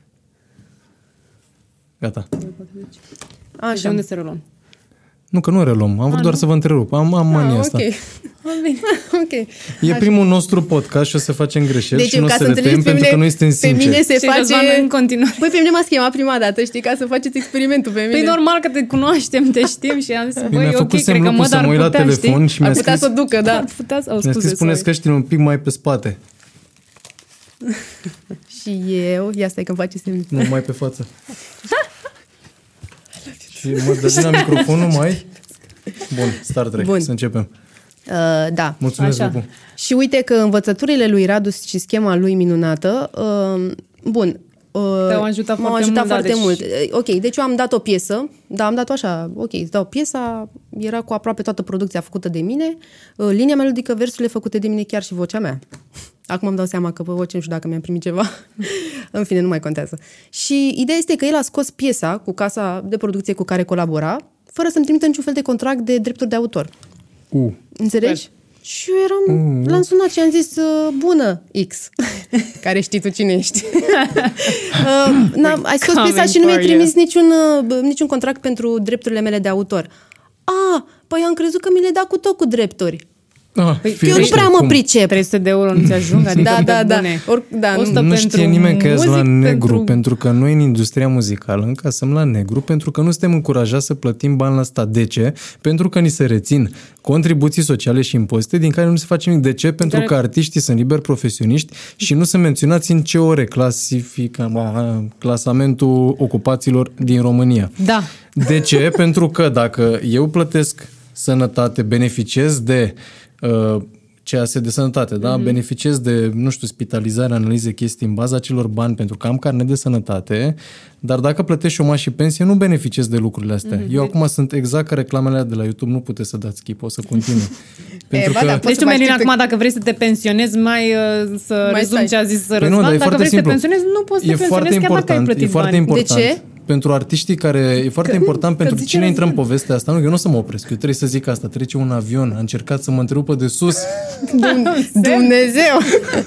Gata. Așa. De unde se reluăm? Nu, că nu reluăm. Am vrut doar să vă întrerup. Am mania asta. Ok. E primul nostru podcast și o să facem greșeli deci, și nu să le tăiem pentru că noi suntem sinceri. Pe mine se face... în continuare. Păi pe mine m-a chemat prima dată, știi, ca să faceți experimentul pe mine. Păi normal că te cunoaștem, te știm și am zis, băi, ok, cred că să mă uit la telefon și mi-a scris... Ar putea să o ducă, da. Mi-a scris, puneți căștile un pic mai pe spate. Și eu, ia stai că-mi face semn. Nu, mai pe față. Și Mădălina, microfonul mai... Bun, Star Trek, să începem. Da. Mulțumesc, Lupu. Și uite că învățăturile lui Radu și schema lui minunată, bun, m-au ajutat foarte mult. Ok, deci eu am dat o piesă, am dat-o așa, ok, îți dau piesa, era cu aproape toată producția făcută de mine, linia melodică, versurile făcute de mine, chiar și vocea mea. Acum îmi dau seama că pe voce nu știu dacă mi-am primit ceva. În fine, nu mai contează. Și ideea este că el a scos piesa cu casa de producție cu care colabora, fără să-mi trimită niciun fel de contract de drepturi de autor. Înțelegi? Super. Și eu l-am sunat și am zis, bună, X, care știi tu cine ești. Ai scos piesa și nu mi-ai trimis niciun contract pentru drepturile mele de autor. Păi am crezut că mi le da cu tot cu drepturi. Eu nu prea mă pricep. 300 de euro nu ți ajung? Adică da. Nu știe nimeni că ești la negru, pentru că noi în industria muzicală încasăm la negru, pentru că nu suntem încurajați să plătim bani la stat. De ce? Pentru că ni se rețin contribuții sociale și impozite din care nu se face nimic. De ce? Pentru că artiștii sunt liberi profesioniști și nu sunt menționați în COR, clasamentul ocupațiilor din România. Da. De ce? Pentru că dacă eu plătesc sănătate, beneficiez de CAS de sănătate, da? Beneficiez de, nu știu, spitalizare, analize, chestii în baza celor bani pentru că am carnet de sănătate, dar dacă plătești șomaj și pensie, nu beneficiez de lucrurile astea. Eu acum sunt exact ca reclamele de la YouTube, nu puteți să dați skip, o să continui. Pentru că... Deci tu, Melina, acum dacă vrei să te pensionezi, să rezum ce a zis Răzvan, dacă vrei să te pensionezi, nu poți să te pensionezi chiar dacă ai plătit bani. De ce? Pentru artiștii care... E foarte important pentru cine intră în povestea asta. Nu, eu nu o să mă opresc. Eu trebuie să zic asta. Trece un avion. A încercat să mă întrerupă de sus. Dumnezeu!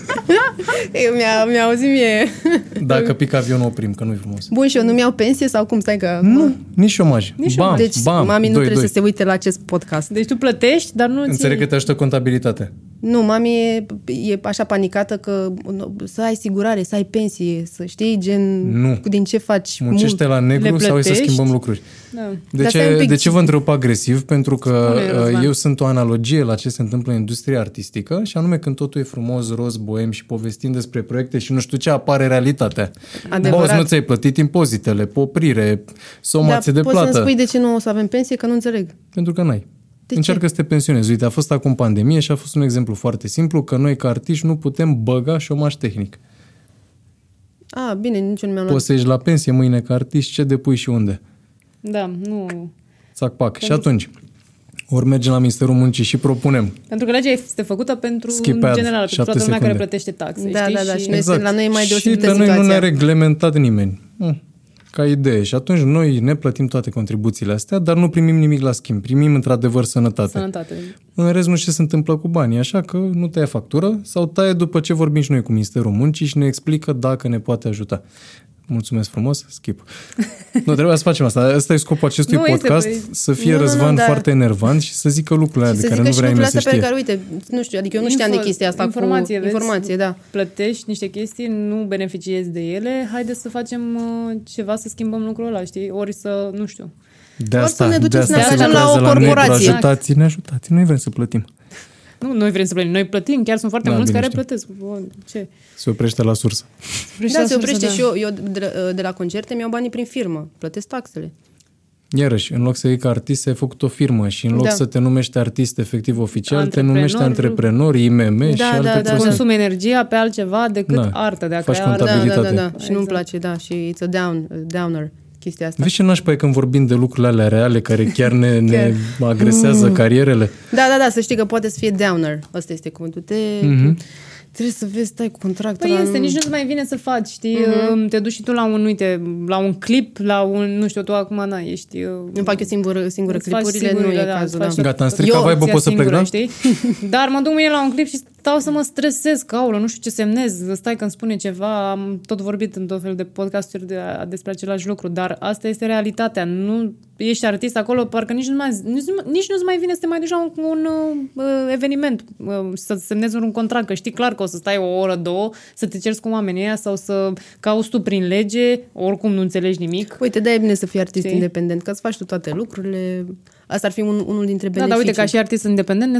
Mi-a auzit mie. Dacă pică avionul, oprim, că nu-i frumos. Bun, și eu nu mi-au pensie sau cum? Stai că... Nu, nici șomaj. Bam, deci, bam, mami nu trebuie să se uite la acest podcast. Deci tu plătești, dar nu ți... Înțeleg că te ajută contabilitatea. Nu, mami e așa panicată că să ai sigurare, să ai pensie, să știi, gen, din ce faci. Muncește la negru sau hai să schimbăm lucruri? Da. De ce vă întreb agresiv? Pentru că eu sunt o analogie la ce se întâmplă în industria artistică și anume când totul e frumos, roz, boem și povestim despre proiecte și nu știu ce apare realitatea. Boss, nu ți-ai plătit impozitele, poprire, somație de plată. Poți să-mi spui de ce nu o să avem pensie? Că nu înțeleg. Pentru că n-ai. Încearcă să te pensionezi. Uite, a fost acum pandemie și a fost un exemplu foarte simplu că noi ca artiști nu putem băga șomaș tehnic. Bine, nici nu mi-am luat. Poți să ieși la pensie mâine ca artist, ce depui și unde? Da, nu... Țac-pac. Și atunci, ori mergem la Ministerul Muncii și propunem. Pentru că legea este făcută pentru, în general, pentru toată lumea care plătește taxe. Da, știi? Da. Și exact. La noi e mai deosebită situația. Și pe noi nu ne-a reglementat nimeni. Ca idee. Și atunci noi ne plătim toate contribuțiile astea, dar nu primim nimic la schimb. Primim într-adevăr sănătate. În rest nu știu ce se întâmplă cu banii, așa că nu taie factură sau taie după ce vorbim și noi cu Ministerul Muncii și ne explică dacă ne poate ajuta. Mulțumesc frumos, skip. Nu, trebuia să facem asta. Asta e scopul acestui podcast, să fie Răzvan foarte enervant și să zică lucrurile alea de care nu vrea nimeni să știe. Care, uite, nu știu, adică eu nu știam de chestia asta informație, da. Plătești niște chestii, nu beneficiezi de ele, haide să facem ceva, să schimbăm lucrul ăla, știi? Ori să, nu știu. De asta să ne ducem să ne angajăm la o corporație. Ne ajutați, noi vrem să plătim. Nu, noi vrem să plătim, noi plătim, chiar sunt foarte mulți care plătesc. Ce? Se oprește la sursă. Se oprește și eu de la concerte mi-au banii prin firmă, plătesc taxele. Iarăși, în loc să iei ca artist, ai făcut o firmă și în loc să te numești artist efectiv oficial, te numești antreprenor, IMM și alte prostii. Consumi energia pe altceva decât artă de a crea. Faci contabilitate. Da. Și nu-mi place, și it's a downer. Chestia asta. Vezi ce nașpa e când vorbim de lucrurile alea reale care chiar ne agresează carierele? Da, să știi că poate să fie downer. Ăsta este cuvântul. Trebuie să vezi, stai cu contractul. Păi este, nici nu-ți mai vine să faci, știi? Te duci și tu la un clip, la un, nu știu, tu acum ești... Îmi fac eu singură clipurile, nu e cazul, da. Gata, am stricat vibe-ul, pot să plec, da? Știi? Dar mă duc mâine la un clip și stau să mă stresez, că aulă, nu știu ce semnez, stai că îmi spune ceva, am tot vorbit în tot felul de podcasturi despre același lucru, dar asta este realitatea, nu ești artist acolo, parcă nici nu-ți mai vine să te mai duci la un eveniment, să semnezi un contract, că știi clar că o să stai o oră, două, să te ceri cu oamenii ăia sau să cauți tu prin lege, oricum nu înțelegi nimic. Uite, de-aia e bine să fii artist independent, că îți faci tu toate lucrurile. Asta ar fi unul dintre beneficii. Da, uite, ca și artist independent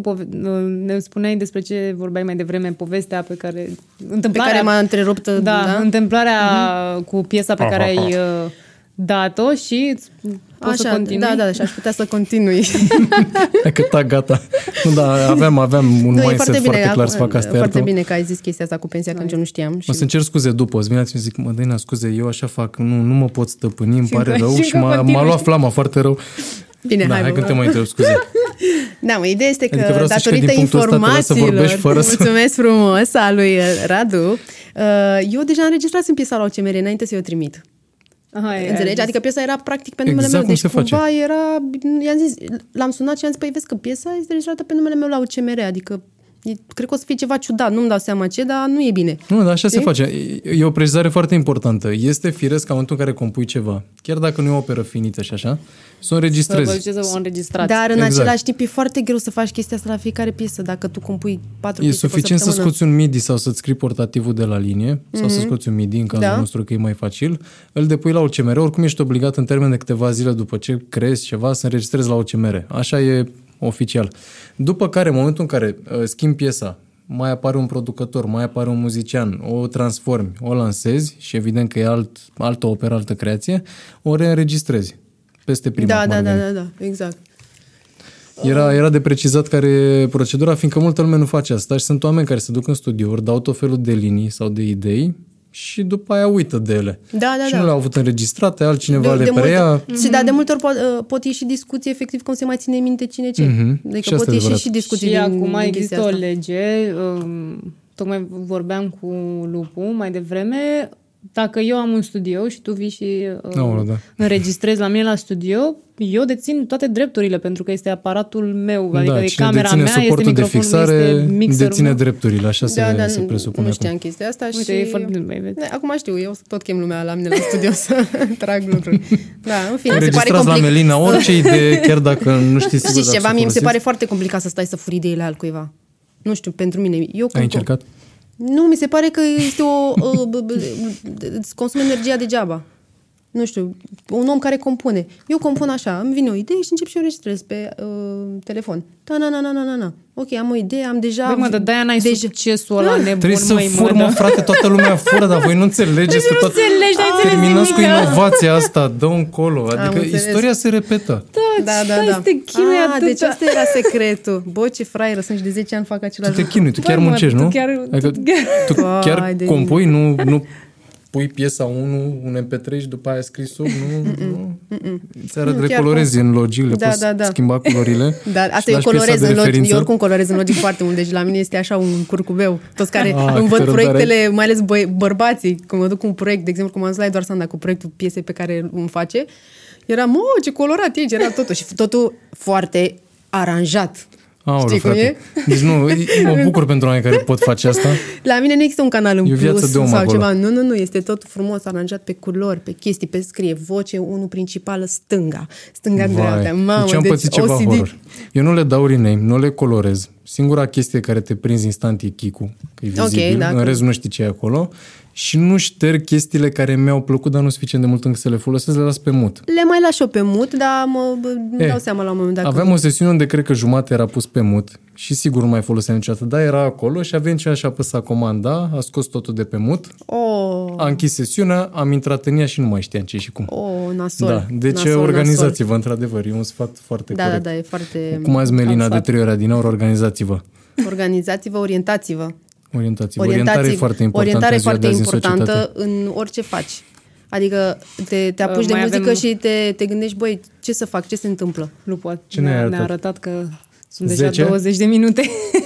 ne spuneai despre ce vorbeai mai devreme, povestea pe care... Pe care m-a întrerupt. Întâmplarea cu piesa pe care ai dat-o și poți să continui. Da, și aș putea să continui. Hai că gata. Aveam un mindset foarte clar să fac asta. Foarte bine că ai zis chestia asta cu pensia, că eu nu știam. O să-mi cer scuze după, o să vin și zic, Dăina, scuze, eu așa fac, nu mă pot stăpâni, îmi pare rău și m-a luat flama foarte rău. Bine, hai că te mai întreb, scuze. Da, ideea este că datorită informațiilor, mulțumesc frumos, a lui Radu, eu deja înregistrasem piesa la OCMR înainte să o trimit. Înțelegi? Adică piesa era practic pe numele meu. Deci cumva era... I-am zis, l-am sunat și am zis, păi vezi că piesa este registrată pe numele meu la OCMR, adică cred că o să fie ceva ciudat, nu-mi dau seama ce, dar nu e bine. Nu, dar așa se face. E o precizare foarte importantă. Este firesc ca în momentul în care compui ceva, chiar dacă nu e o operă finită și așa, să o înregistrezi. Dar în același timp e foarte greu să faci chestia asta la fiecare piesă, dacă tu compui 4 piese. E suficient să scoți un MIDI sau să-ți scrii portativul de la linie, sau să scoți un MIDI, în cazul nostru că e mai facil, îl depui la OCMR, oricum ești obligat în termen de câteva zile după ce creezi ceva să înregistrezi la OCMR. Așa e oficial. După care, în momentul în care schimbi piesa, mai apare un producător, mai apare un muzician, o transformi, o lansezi și evident că e altă operă, altă creație, o reînregistrezi peste prima. Da, exact. Era de precizat care e procedura, fiindcă multă lume nu face asta și sunt oameni care se duc în studiouri, dau tot felul de linii sau de idei și după aia uită de ele. Și nu le-au avut înregistrate, altcineva le preia. Și de multe ori pot ieși discuții efectiv cum se mai ține minte cine ce. Adică pot ieși și discuții din acum din există o lege, tocmai vorbeam cu Lupu mai devreme, dacă eu am un studio și tu vii și înregistrezi la mine la studio, eu dețin toate drepturile, pentru că este aparatul meu, adică e camera mea, este microfonul, de fixare, este mixerul deține drepturile, așa se presupune. Nu știam chestia asta. Uite, și... e foarte bine. Acum știu, eu tot chem lumea la mine la studio să trag lucruri. În fine, înregistrați la Melina orice idee, chiar dacă nu știi sigur. Știți ceva, mie mi se pare foarte complicat să stai să furi ideile altcuiva. Nu știu, pentru mine. Ai încercat? Nu, mi se pare că este îți consumă energia degeaba. Nu știu, un om care compune. Eu compun așa, îmi vine o idee și încep și o înregistrez pe telefon. Na. Ok, am o idee, am deja... Băi, mă, dar de-aia n-ai succesul ăla nebun, trebuie să fur, mă, frate, toată lumea fură, dar voi nu înțelegeți că tot... Terminați cu inovația asta, dă încolo. Adică istoria se repetă. Da. Te chinui atâta. Deci asta era secretul. Bă, ce fraieră, sunt și de 10 ani fac același lucru. Tu te chinui, tu chiar muncești, nu? Tu chiar compui, nu pui piesa 1, un MP3 și după aia scris sub, nu? Ți arăt recolorezi în Logic, le poți schimba culorile. Da, asta eu colorez în Logic, eu oricum colorez în Logic foarte mult, deci la mine este așa un curcubeu. Toți care îmi văd proiectele, mai ales bărbații, când mă duc cu un proiect, de exemplu, cum am zis la Eduard Sanda cu proiectul piesei pe care îmi face, eram, ce colorat e, era totul și totul foarte aranjat. Știi cum e? Deci nu, mă bucur pentru oameni care pot face asta. La mine nu există un canal în plus sau acolo. Ceva. Nu, este tot frumos aranjat pe culori, pe chestii, pe scrie voce 1 principală stânga dreapta. Mamă, deci am pățit ceva horror. Eu nu le dau rename, nu le colorez. Singura chestie care te prinzi instant e kick-ul, că e vizibil, în rest nu știi ce e acolo. Și nu șterg chestiile care mi-au plăcut, dar nu suficient de mult încât să le folosesc, le las pe mut. Le mai las eu pe mut, dar îmi dau seama la un moment dat. Aveam o sesiune unde cred că jumate era pus pe mut și sigur nu mai foloseam niciodată, dar era acolo și avem cineva și a apăsat comanda, a scos totul de pe mut, a închis sesiunea, am intrat în ea și nu mai știam ce și cum. Nasol. Da, deci organizați-vă, într-adevăr, e un sfat foarte corect. Da, e foarte... Cum azi Melina de 3 ori din aur, organizați-vă. Organizați-vă, orientați-vă. Orientarea e foarte importantă. Orientarea e foarte importantă în orice faci. Adică te apuci de muzică și te gândești, băi, ce să fac, ce se întâmplă? Lupu ne-a arătat că sunt deja 20 de minute.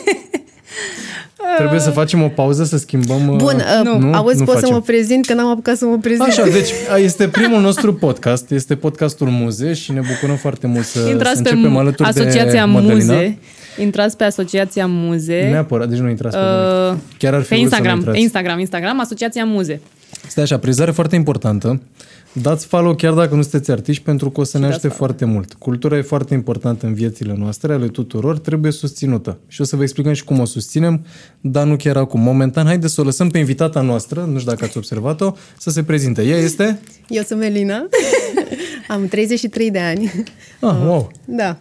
Trebuie să facem o pauză, să schimbăm... Bun, auzi, pot să mă prezint, că n-am apucat să mă prezint. Așa, deci este primul nostru podcast, este podcastul Muze și ne bucurăm foarte mult să începem alături de Madalina. Intrați pe Asociația Muze. Neapărat, deci nu intrați pe noi. Chiar ar fi pe Instagram, Asociația Muze. Stai așa, prizare foarte importantă. Dați follow chiar dacă nu sunteți artiști, pentru că o să ne ajute foarte mult. Cultura e foarte importantă în viețile noastre, ale tuturor, trebuie susținută. Și o să vă explicăm și cum o susținem, dar nu chiar acum. Momentan, haideți să o lăsăm pe invitata noastră, nu știu dacă ați observat-o, să se prezinte. Ea este? Eu sunt Melina, am 33 de ani. Wow! Da.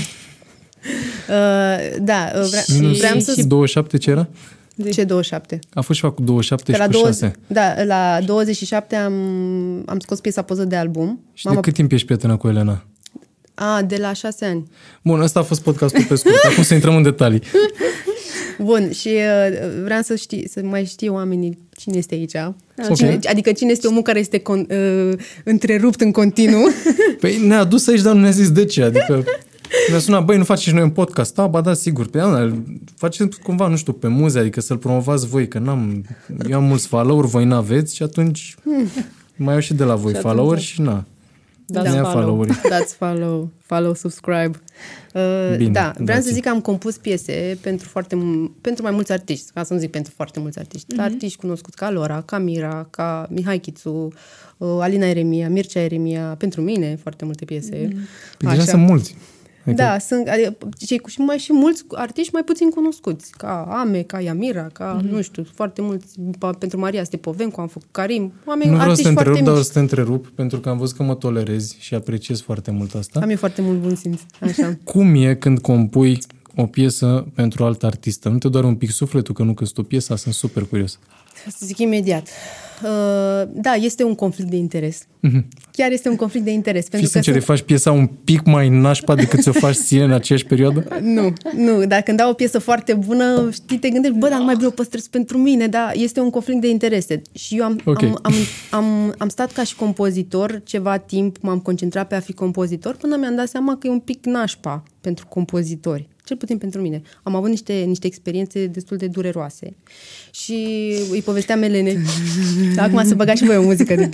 Vreau să... 27 ce era? Ce 27? A fost și cu 27 și cu 6. Da, la 27 am scos piesa Poză de album. Și de cât timp ești prietenă cu Elena? De la 6 ani. Bun, ăsta a fost podcastul pe scurt. Acum să intrăm în detalii. Bun, și vreau să mai știu oamenii cine este aici. Okay. Adică cine este omul care este întrerupt în continuu. Păi ne-a dus aici, dar nu ne-a zis de ce. Adică mi-a sunat, băi, nu faceți noi un podcast? Da, sigur. Păi, faceți cumva, nu știu, pe Muze, adică să-l promovați voi, că eu am mulți follower, voi n-aveți și atunci mai iau și de la voi follower și Dați follow, subscribe. Bine, vreau să zic că am compus piese pentru mai mulți artiști, ca să nu zic pentru foarte mulți artiști. Artiști cunoscuți ca Lora, ca Mira, ca Mihai Chițu, Alina Eremia, Mircea Eremia, pentru mine foarte multe piese. Păi deja sunt mulți. Da, sunt și mulți artiști mai puțin cunoscuți, ca Ame, ca Yamira, ca, nu știu, foarte mulți, pentru Maria Stepovencu, am făcut Karim, oameni, artiști foarte mici. Dar o să te întrerup, pentru că am văzut că mă tolerezi și apreciez foarte mult asta. Am eu foarte mult bun simț, așa. Cum e când compui o piesă pentru alt artistă? Nu te doare un pic sufletul că nu cânti tu piesa? Sunt super curios. Să zic imediat. Da, este un conflict de interes. Chiar este un conflict de interes. Fii sincer, faci piesa un pic mai nașpa decât ți-o faci ție în aceeași perioadă? Nu, dar când dau o piesă foarte bună, știi, te gândești, dar nu mai vreau o păstrez pentru mine, dar este un conflict de interese. Și eu am stat ca și compozitor ceva timp, m-am concentrat pe a fi compozitor, până mi-am dat seama că e un pic nașpa pentru compozitori. Cel puțin pentru mine. Am avut niște experiențe destul de dureroase. Și îi povesteam Elene. Acum să băgați și voi o muzică.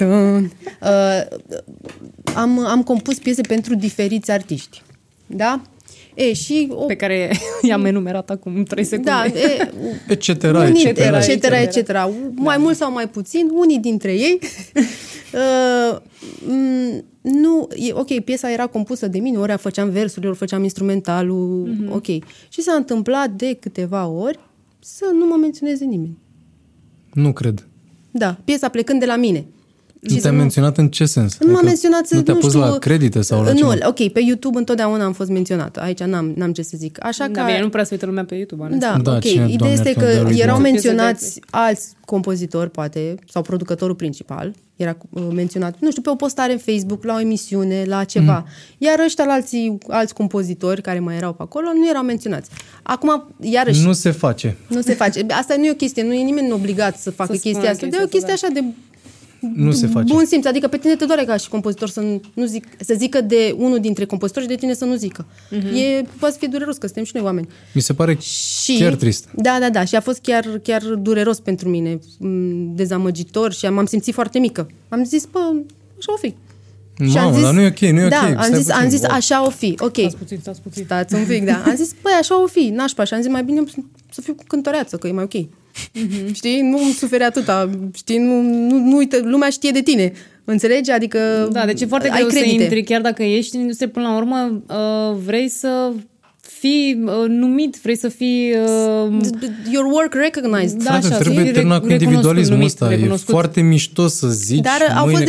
Am compus piese pentru diferiți artiști. Da? Pe care i-am enumerat acum 3 secunde. Da, etc. Mai mult sau mai puțin, unii dintre ei Nu, ok, piesa era compusă de mine, ori făceam versurile, ori făceam instrumentalul, ok. Și s-a întâmplat de câteva ori să nu mă menționeze nimeni. Nu cred. Da, piesa plecând de la mine. Nu te-a menționat în ce sens? Nu m-a menționat, nu te-a pus la credite sau la ceva? Nu, ok, pe YouTube întotdeauna am fost menționată. Aici n-am ce să zic. Așa că nu prea se uită lumea pe YouTube. Da, ok. Ideea este că erau menționați alți compozitori, poate, sau producătorul principal. Era menționat, nu știu, pe o postare în Facebook, la o emisiune, la ceva. Iar ăștia alți compozitori care mai erau pe acolo nu erau menționați. Acum, iarăși... Nu se face. Nu se face. Asta nu e o chestie, nu e nimeni obligat să facă chestia asta. E o chestie așa de... Nu se face. Bun simț, adică pe tine te doare ca și compozitor să zică de unul dintre compozitori și de tine să nu zică. Poate să fie dureros, că suntem și noi oameni. Mi se pare chiar trist. Da, și a fost chiar dureros pentru mine, dezamăgitor și m-am simțit foarte mică. Am zis, așa o fi. Mamă, dar nu e ok, Da, am zis așa o fi, ok. Stați puțin. Stați un pic, da. Am zis, așa o fi, nașpa. Și am zis, mai bine să fiu cu cântăreață, că e mai ok. Știi? Nu suferi atâta. Știi? Nu uite, lumea știe de tine. Înțelegi? Adică da, deci e foarte greu să intri, chiar dacă ești în industrie, până la urmă vrei să fii numit, vrei să fii... your work recognized. Da, frate, trebuie terminat cu individualismul ăsta. E foarte mișto să zici. Dar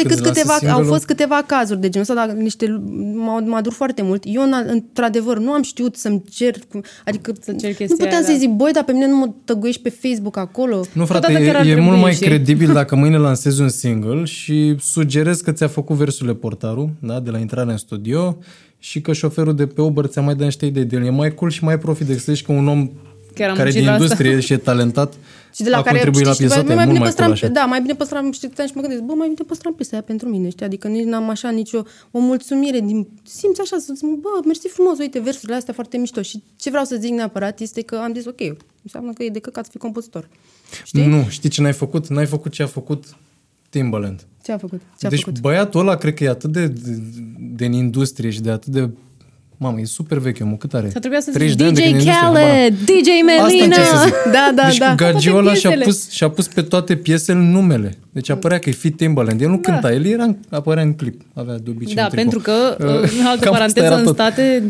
au fost câteva cazuri de genul ăsta, dar m-a dur foarte mult. Eu, într-adevăr, nu am știut să-mi cer... Adică nu puteam să-i zic, băi, dar pe mine nu mă tăguiești pe Facebook acolo. Nu, frate, e mult mai credibil dacă mâine lansezi un single și sugerezi că ți-a făcut versurile portarul, da, de la intrarea în studio, și că șoferul de pe Uber ți-a mai dat niște idei de el. E mai cool și mai profit decât să zici că un om care din industrie și e talentat și de la a contribuit la piesa ta, e mult mai cool așa. Da, mai bine păstram, știi, și mă gândesc, mai bine păstram piesa aia pentru mine, știi? Adică nici n-am așa o mulțumire, simți așa, să zic, mersi frumos, uite, versurile astea foarte mișto. Și ce vreau să zic neapărat este că am zis, ok, înseamnă că e de căcat să fii compozitor. Știi? Nu, știi ce n-ai făcut? N-ai făcut ce a făcut Timbaland. Ce a făcut? Deci băiatul ăla cred că e atât de în industrie și de atât de... Mamă, e super vechi, omul, cât are? 30 de ani DJ Khaled, DJ Melina. Da. Deci gagiul ăla și-a pus pe toate piesele numele. Deci apărea că e fit Timbaland. El nu cânta, el apărea în clip. Avea de obicei da, pentru că, în altă paranteză, în state,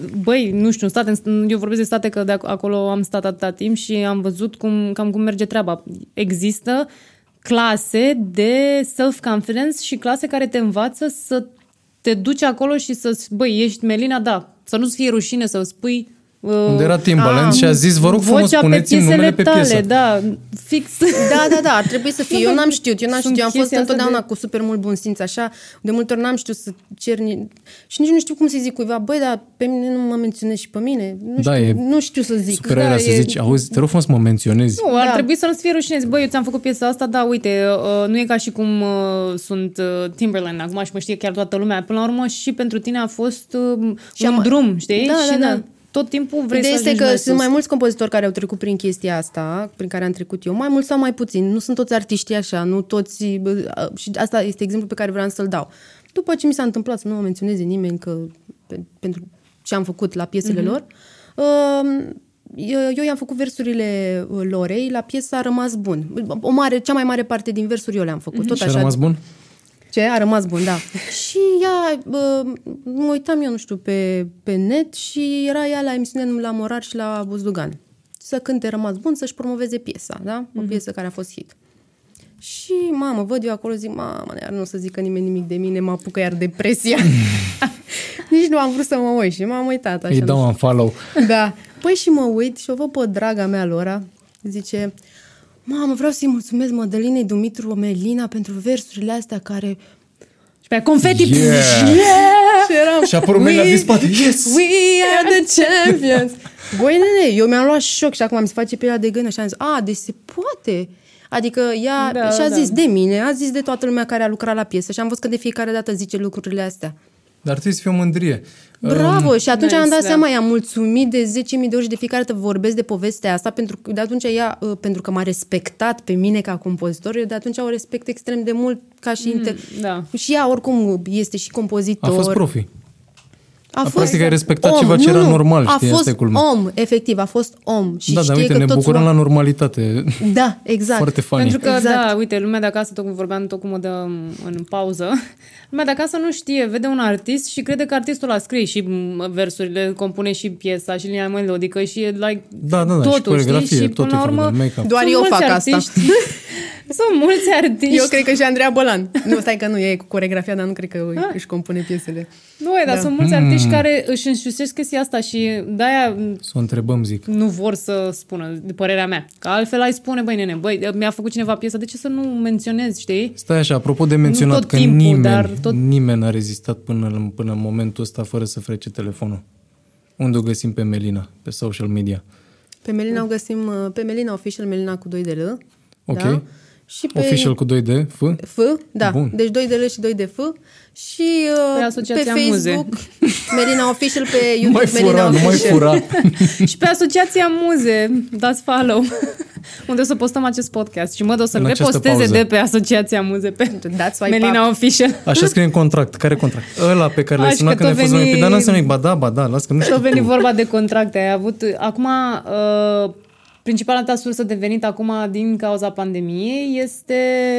nu știu, în state, eu vorbesc de state că de acolo am stat atâta timp și am văzut cum merge treaba. Există clase de self-confidence și clase care te învață să te duci acolo și ești Melina, da, să nu-ți fie rușine să spui... Unde era Timbaland și a zis, vă rog frumos, spuneți-mi numele pe piesă. Da, fix. Da, ar trebui să fie. Eu n-am știut, eu am fost întotdeauna cu super mult bun simț, așa, de multe ori n-am știut să cer... Și nici nu știu cum să zic cuiva, băi, dar pe mine nu mă menționezi și pe mine. Nu știu să zic. Super era să zici, auzi, te rog frumos să mă menționezi. Nu, ar trebui să nu-ți fie rușine. Băi, eu ți-am făcut piesa asta, da, uite, nu e ca și cum sunt Timberland acum și mă știe chiar toată lumea. Până la urmă și pentru tine a fost un drum, știi? Da. Tot timpul vrei să ajungi mai sus. Sunt mai mulți compozitori care au trecut prin chestia asta, prin care am trecut eu, mai mult sau mai puțin. Nu sunt toți artiști așa, nu toți... Și asta este exemplul pe care vreau să-l dau. După ce mi s-a întâmplat să nu mă menționeze nimeni pentru ce am făcut la piesele lor, eu i-am făcut versurile Lorei la piesa A rămas bun. Cea mai mare parte din versuri eu le-am făcut. Tot și așa. A rămas bun? Ce? A rămas bun, da. Și ea, mă uitam eu, nu știu, pe net și era ea la emisiune la Morar și la Buzdugan. Să cânte Rămas bun, să-și promoveze piesa, da? O piesă care a fost hit. Și, mamă, văd eu acolo, zic, mamă, iar nu o să zică nimeni nimic de mine, mă apucă iar depresia. Nici nu am vrut să mă uit și m-am uitat așa. Îi dau un follow. Da. Păi și mă uit și o văd pe draga mea Lora, zice... Mamă, vreau să-i mulțumesc Mădălinei Dumitru Melina pentru versurile astea care... Și pe aia confeti! Yeah! Și a apărut Melina din spate. Yes! We are the champions! Băi, nene, eu mi-am luat șoc și acum mi se face pielea de gând și am zis, deci se poate! Adică ea și-a zis de mine, a zis de toată lumea care a lucrat la piesă și am văzut că de fiecare dată zice lucrurile astea. Dar trebuie să fie o mândrie. Bravo! Și atunci am dat seama, i-am mulțumit de 10.000 de ori și de fiecare dată vorbesc de povestea asta, pentru că de atunci ea, pentru că m-a respectat pe mine ca compozitor, eu de atunci o respect extrem de mult ca și și ea oricum este și compozitor. A fost profi. Practic ai respectat ceva ce era normal, știi? A fost om, efectiv, a fost om. Și da, uite, ne bucurăm la normalitate. Da, exact. Foarte funny. Pentru că, da, uite, lumea de acasă, tot cum vorbeam, tot cum o dă în pauză, lumea de acasă nu știe, vede un artist și crede că artistul a scris și versurile, compune și piesa și linia melodică și e like totul, și coreografie, știi? Și tot până la urmă, doar eu fac asta. Sunt mulți artiști. Eu cred că și Andreea Bălan. Nu, stai că nu e cu coreografia, dar nu cred că își compune piesele. Nu, dar sunt mulți artiști care își însușesc chestia asta și de-aia să o întrebăm, zic. Nu vor să spună, de părerea mea. Că altfel ai spune, băi nene, mi-a făcut cineva piesa, de ce să nu menționezi, știi? Stai așa, apropo de menționat, că nimeni n-a rezistat până în momentul ăsta fără să frece telefonul. Unde o găsim pe Melina? Pe social media. Pe Melina o găsim pe Melina Official, Melina cu 2 de L. Ok. Da? Și pe Official cu 2 de F? F, da. Bun. Deci 2 de L și 2 de F. Și pe Facebook, Melina Official, pe YouTube, Melina Official. Nu mai fura. Și pe Asociația Muze, dați follow, unde o să postăm acest podcast. Și o să-l reposteze de pe Asociația Muze, pe Melina Official. Așa scrie în contract. Care contract? Ăla pe care l-ai sunat când ai fost mai dar n-am nimic. Ba da, las că nu știu. Și-a venit vorba de contracte. Ai avut... Acum... Principala ta sursă de venit acum din cauza pandemiei este...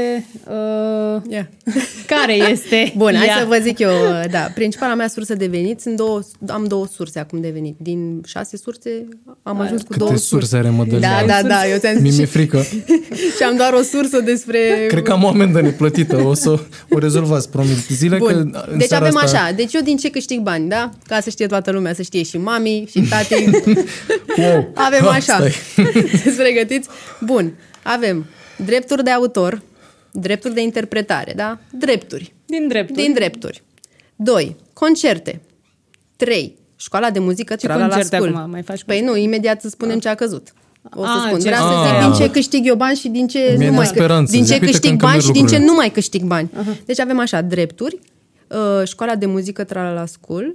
Care este? Bun, hai să vă zic eu. Da, principala mea sursă de venit, am 2 surse acum de venit. Din 6 surse am ajuns cu 2 surse. Câte surse are Mădălina? Da, eu ți-am zis. Mi-e frică. Și am doar o sursă despre... Cred că am o amendă neplătită. O să o rezolvați, promit. Zile bun. Că deci avem așa. Deci eu din ce câștig bani, da? Ca să știe toată lumea, să știe și mami, și tati. Wow. Avem așa. Sunteți pregătiți? Bun. Avem drepturi de autor, drepturi de interpretare, da? Drepturi. Din drepturi. 2. Concerte. 3. Școala de muzică Tralala School. Păi nu, imediat să spunem ce a căzut. O să spun. Vreau să zic din ce câștig eu bani și din ce câștig bani și din ce nu mai câștig bani. Deci avem așa, drepturi, școala de muzică Tralala School,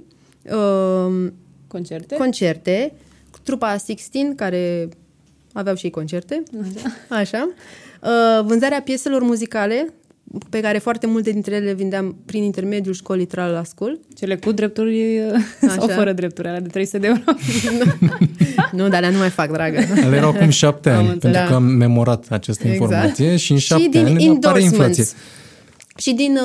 concerte, trupa 16, care aveau și ei concerte. Așa. Vânzarea pieselor muzicale, pe care foarte multe dintre ele le vindeam prin intermediul școlii Tralala School. Cele cu drepturi sau fără drepturi, alea de 300 de euro. Nu, dar alea nu mai fac, dragă. Ale erau acum 7 ani, pentru că am memorat această informație și în 7 ani apare inflație. Și din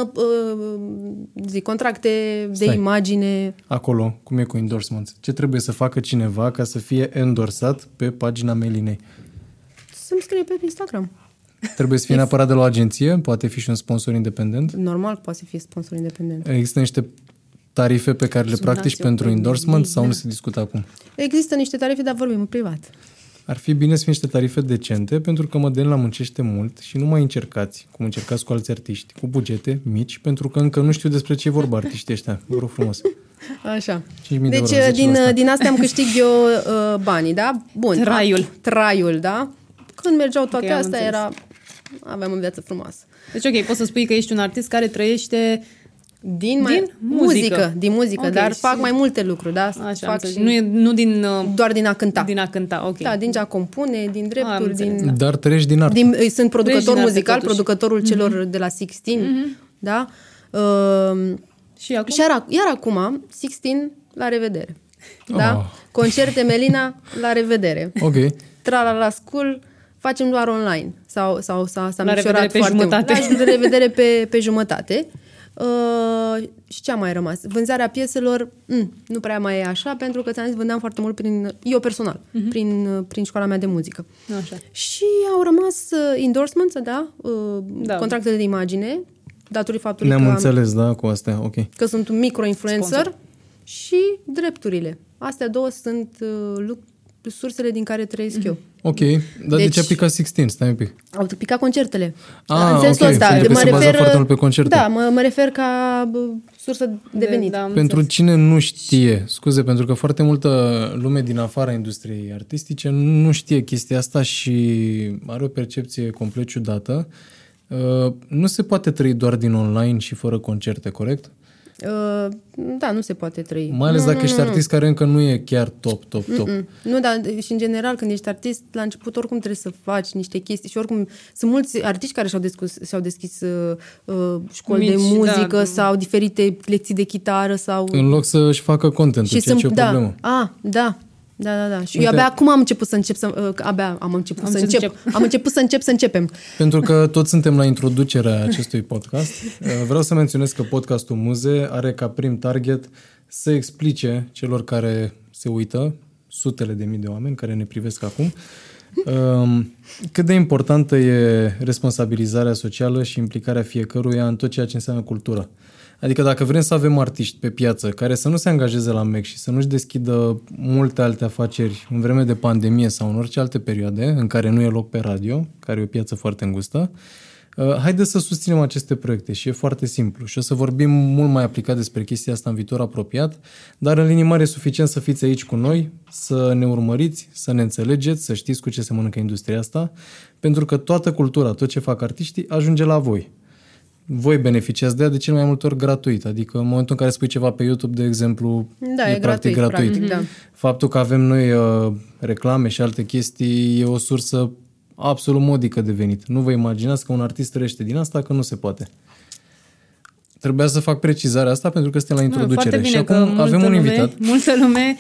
contracte de imagine. Acolo, cum e cu endorsements? Ce trebuie să facă cineva ca să fie endorsat pe pagina Melinei? Să-mi scrie pe Instagram. Trebuie să fie neapărat de la o agenție? Poate fi și un sponsor independent? Normal, poate să fie sponsor independent. Există niște tarife pe care le practici pentru endorsement sau nu se discută acum? Există niște tarife, dar vorbim în privat. Ar fi bine să fie niște tarife decente, pentru că Mădălina muncește mult și nu mai încercați, cum încercați cu alți artiști, cu bugete mici, pentru că încă nu știu despre ce e vorba artiștii ăștia. Vă rog frumos. Așa. Deci din astea am câștig eu banii, da? Bun. Traiul, da? Când mergeau toate astea, aveam o viață frumoasă. Deci ok, poți să spui că ești un artist care trăiește din muzică, okay, dar fac mai multe lucruri, da? Așa, fac și doar din a cânta. Din a cânta, ok. Da, din ce a compune, din drepturi, Dar trăiești din artă. Sunt producător muzical, producătorul celor de la 16, da? Și acum? Iar acum, 16, la revedere. Da? Concerte Melina, la revedere. Ok. Tralala School, facem doar online. Sau s-a micșorat foarte mult. La revedere pe jumătate. Și ce a mai rămas? Vânzarea pieselor nu prea mai e așa, pentru că ți-am zis, vândeam foarte mult eu personal, prin școala mea de muzică. Așa. Și au rămas endorsements, contractele de imagine, datorită faptului Ne-am înțeles, da, cu astea, ok. Că sunt un micro-influencer și drepturile. Astea două sunt sursele din care trăiesc eu. Ok, dar de ce a picat 16? Stai un pic. Au picat concertele. În sensul ăsta. Mă refer foarte mult pe concerte. Da, mă refer ca sursă de venit. Pentru cine nu știe, scuze, pentru că foarte multă lume din afara industriei artistice nu știe chestia asta și are o percepție complet ciudată. Nu se poate trăi doar din online și fără concerte, corect? Da, nu se poate trăi. Mai ales dacă ești artist care încă nu e chiar top. Nu, dar și în general, când ești artist, la început oricum trebuie să faci niște chestii și oricum sunt mulți artiști care și-au deschis școli de muzică sau diferite lecții de chitară sau... În loc să-și facă contentul, ceea ce e o problemă. Da. Și eu abia acum am început să încep să începem. Pentru că toți suntem la introducerea acestui podcast. Vreau să menționez că podcastul Muze are ca prim target să explice celor care se uită, sutele de mii de oameni care ne privesc acum, cât de importantă e responsabilizarea socială și implicarea fiecăruia în tot ceea ce înseamnă cultură. Adică dacă vrem să avem artiști pe piață care să nu se angajeze la MEC și să nu-și deschidă multe alte afaceri în vreme de pandemie sau în orice alte perioade în care nu e loc pe radio, care e o piață foarte îngustă, haideți să susținem aceste proiecte și e foarte simplu. Și o să vorbim mult mai aplicat despre chestia asta în viitor apropiat, dar în linii mari e suficient să fiți aici cu noi, să ne urmăriți, să ne înțelegeți, să știți cu ce se mănâncă industria asta, pentru că toată cultura, tot ce fac artiștii, ajunge la voi. Voi beneficiați de ea de cel mai multe ori gratuit. Adică în momentul în care spui ceva pe YouTube, de exemplu, e practic gratuit. Da. Faptul că avem noi reclame și alte chestii e o sursă absolut modică de venit. Nu vă imaginați că un artist trăiește din asta, că nu se poate. Trebuia să fac precizarea asta pentru că suntem la introducere. Și acum avem un invitat. Multă lume...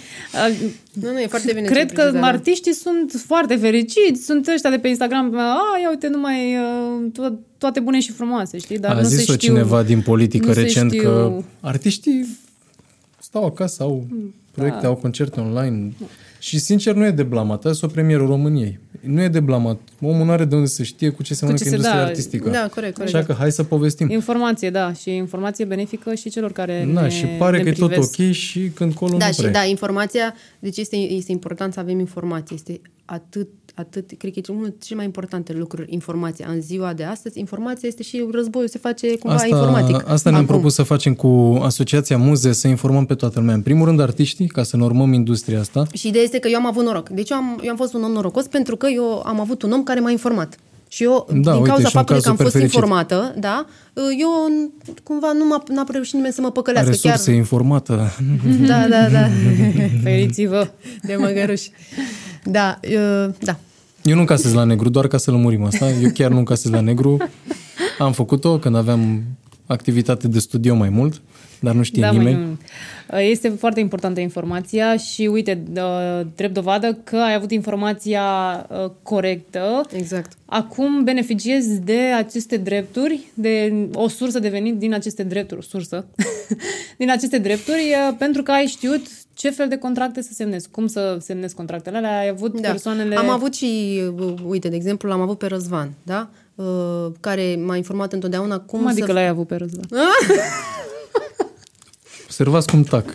e foarte bine. Cred că artiștii sunt foarte fericiți. Sunt ăștia de pe Instagram. Ia uite, numai toate bune și frumoase, știi? Dar a zis-o cineva din politică recent că artiștii stau acasă, au proiecte, au concerte online. Și sincer nu e de blamat. Asta e o premieră României. Nu e de blamat. Omul nu are de unde să știe cu ce se mănâncă industria artistică. Da, corect. Așa că hai să povestim. Informație, da. Și informație benefică și celor care ne și pare că e tot ok și când colo nu prea. Da, informația, deci este important să avem informație. Este atât, cred că e unul dintre cele mai importante lucruri, informația. În ziua de astăzi, informația este și războiul se face cumva informatic. Asta ne-am propus să facem cu Asociația Muze, să informăm pe toată lumea. În primul rând artiștii, ca să normăm industria asta. Și ideea este că eu am avut noroc. Deci eu am fost un om norocos pentru că eu am avut un om care m-a informat. Și eu, din cauza faptului că am fost informată, eu cumva nu n-a reușit nimeni să mă păcălească. Resurse informată. Da. Feriți-vă de măgăruși. Da. Eu nu încasez la negru, doar ca să lămurim asta. Eu chiar nu încasez la negru. Am făcut-o când aveam activitate de studio mai mult, dar nu știe nimeni. Este foarte importantă informația și uite, drept dovadă că ai avut informația corectă. Exact. Acum beneficiezi de aceste drepturi, de o sursă de venit din aceste drepturi, din aceste drepturi, pentru că ai știut ce fel de contracte să semnezi, cum să semnezi contractele alea, ai avut persoanele... Am avut și, uite, de exemplu, l-am avut pe Răzvan, da? Care m-a informat întotdeauna cum adică l-ai avut pe Răzvan? Observați cum tac.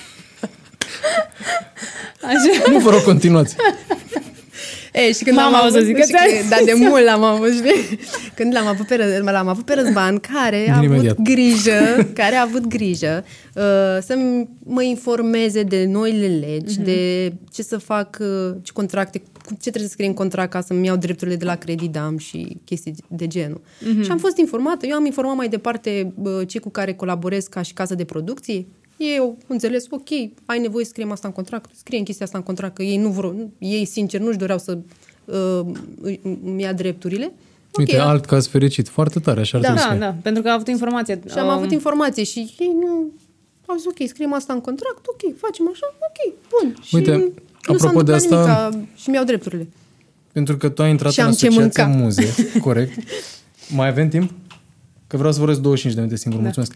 Așa. Nu vă rog, continuați. Și când Mama o să zică de mult l-am avut, știi? Când l-am avut pe Răzvan, care a avut grijă să mă informeze de noile legi, de ce să fac, ce contracte, ce trebuie să scrie în contract ca să-mi iau drepturile de la Credidam și chestii de genul. Și am fost informată. Eu am informat mai departe cei cu care colaborez ca și casă de producție. Eu înțeles, ok, ai nevoie să scriem asta în contract, scriem chestia asta în contract, că ei sincer nu-și doreau să îmi ia drepturile. Uite, alt caz fericit, foarte tare, așa ar trebui să fie. Da, pentru că a avut informație. Și am avut informație și ei nu au zis, ok, scriem asta în contract, ok, facem așa, ok, bun. Uite, și apropo de asta, și mi-au drepturile. Pentru că tu ai intrat în Asociația Muze, corect. Mai avem timp? Că vreau să vorbesc 25 de minute singur, mulțumesc.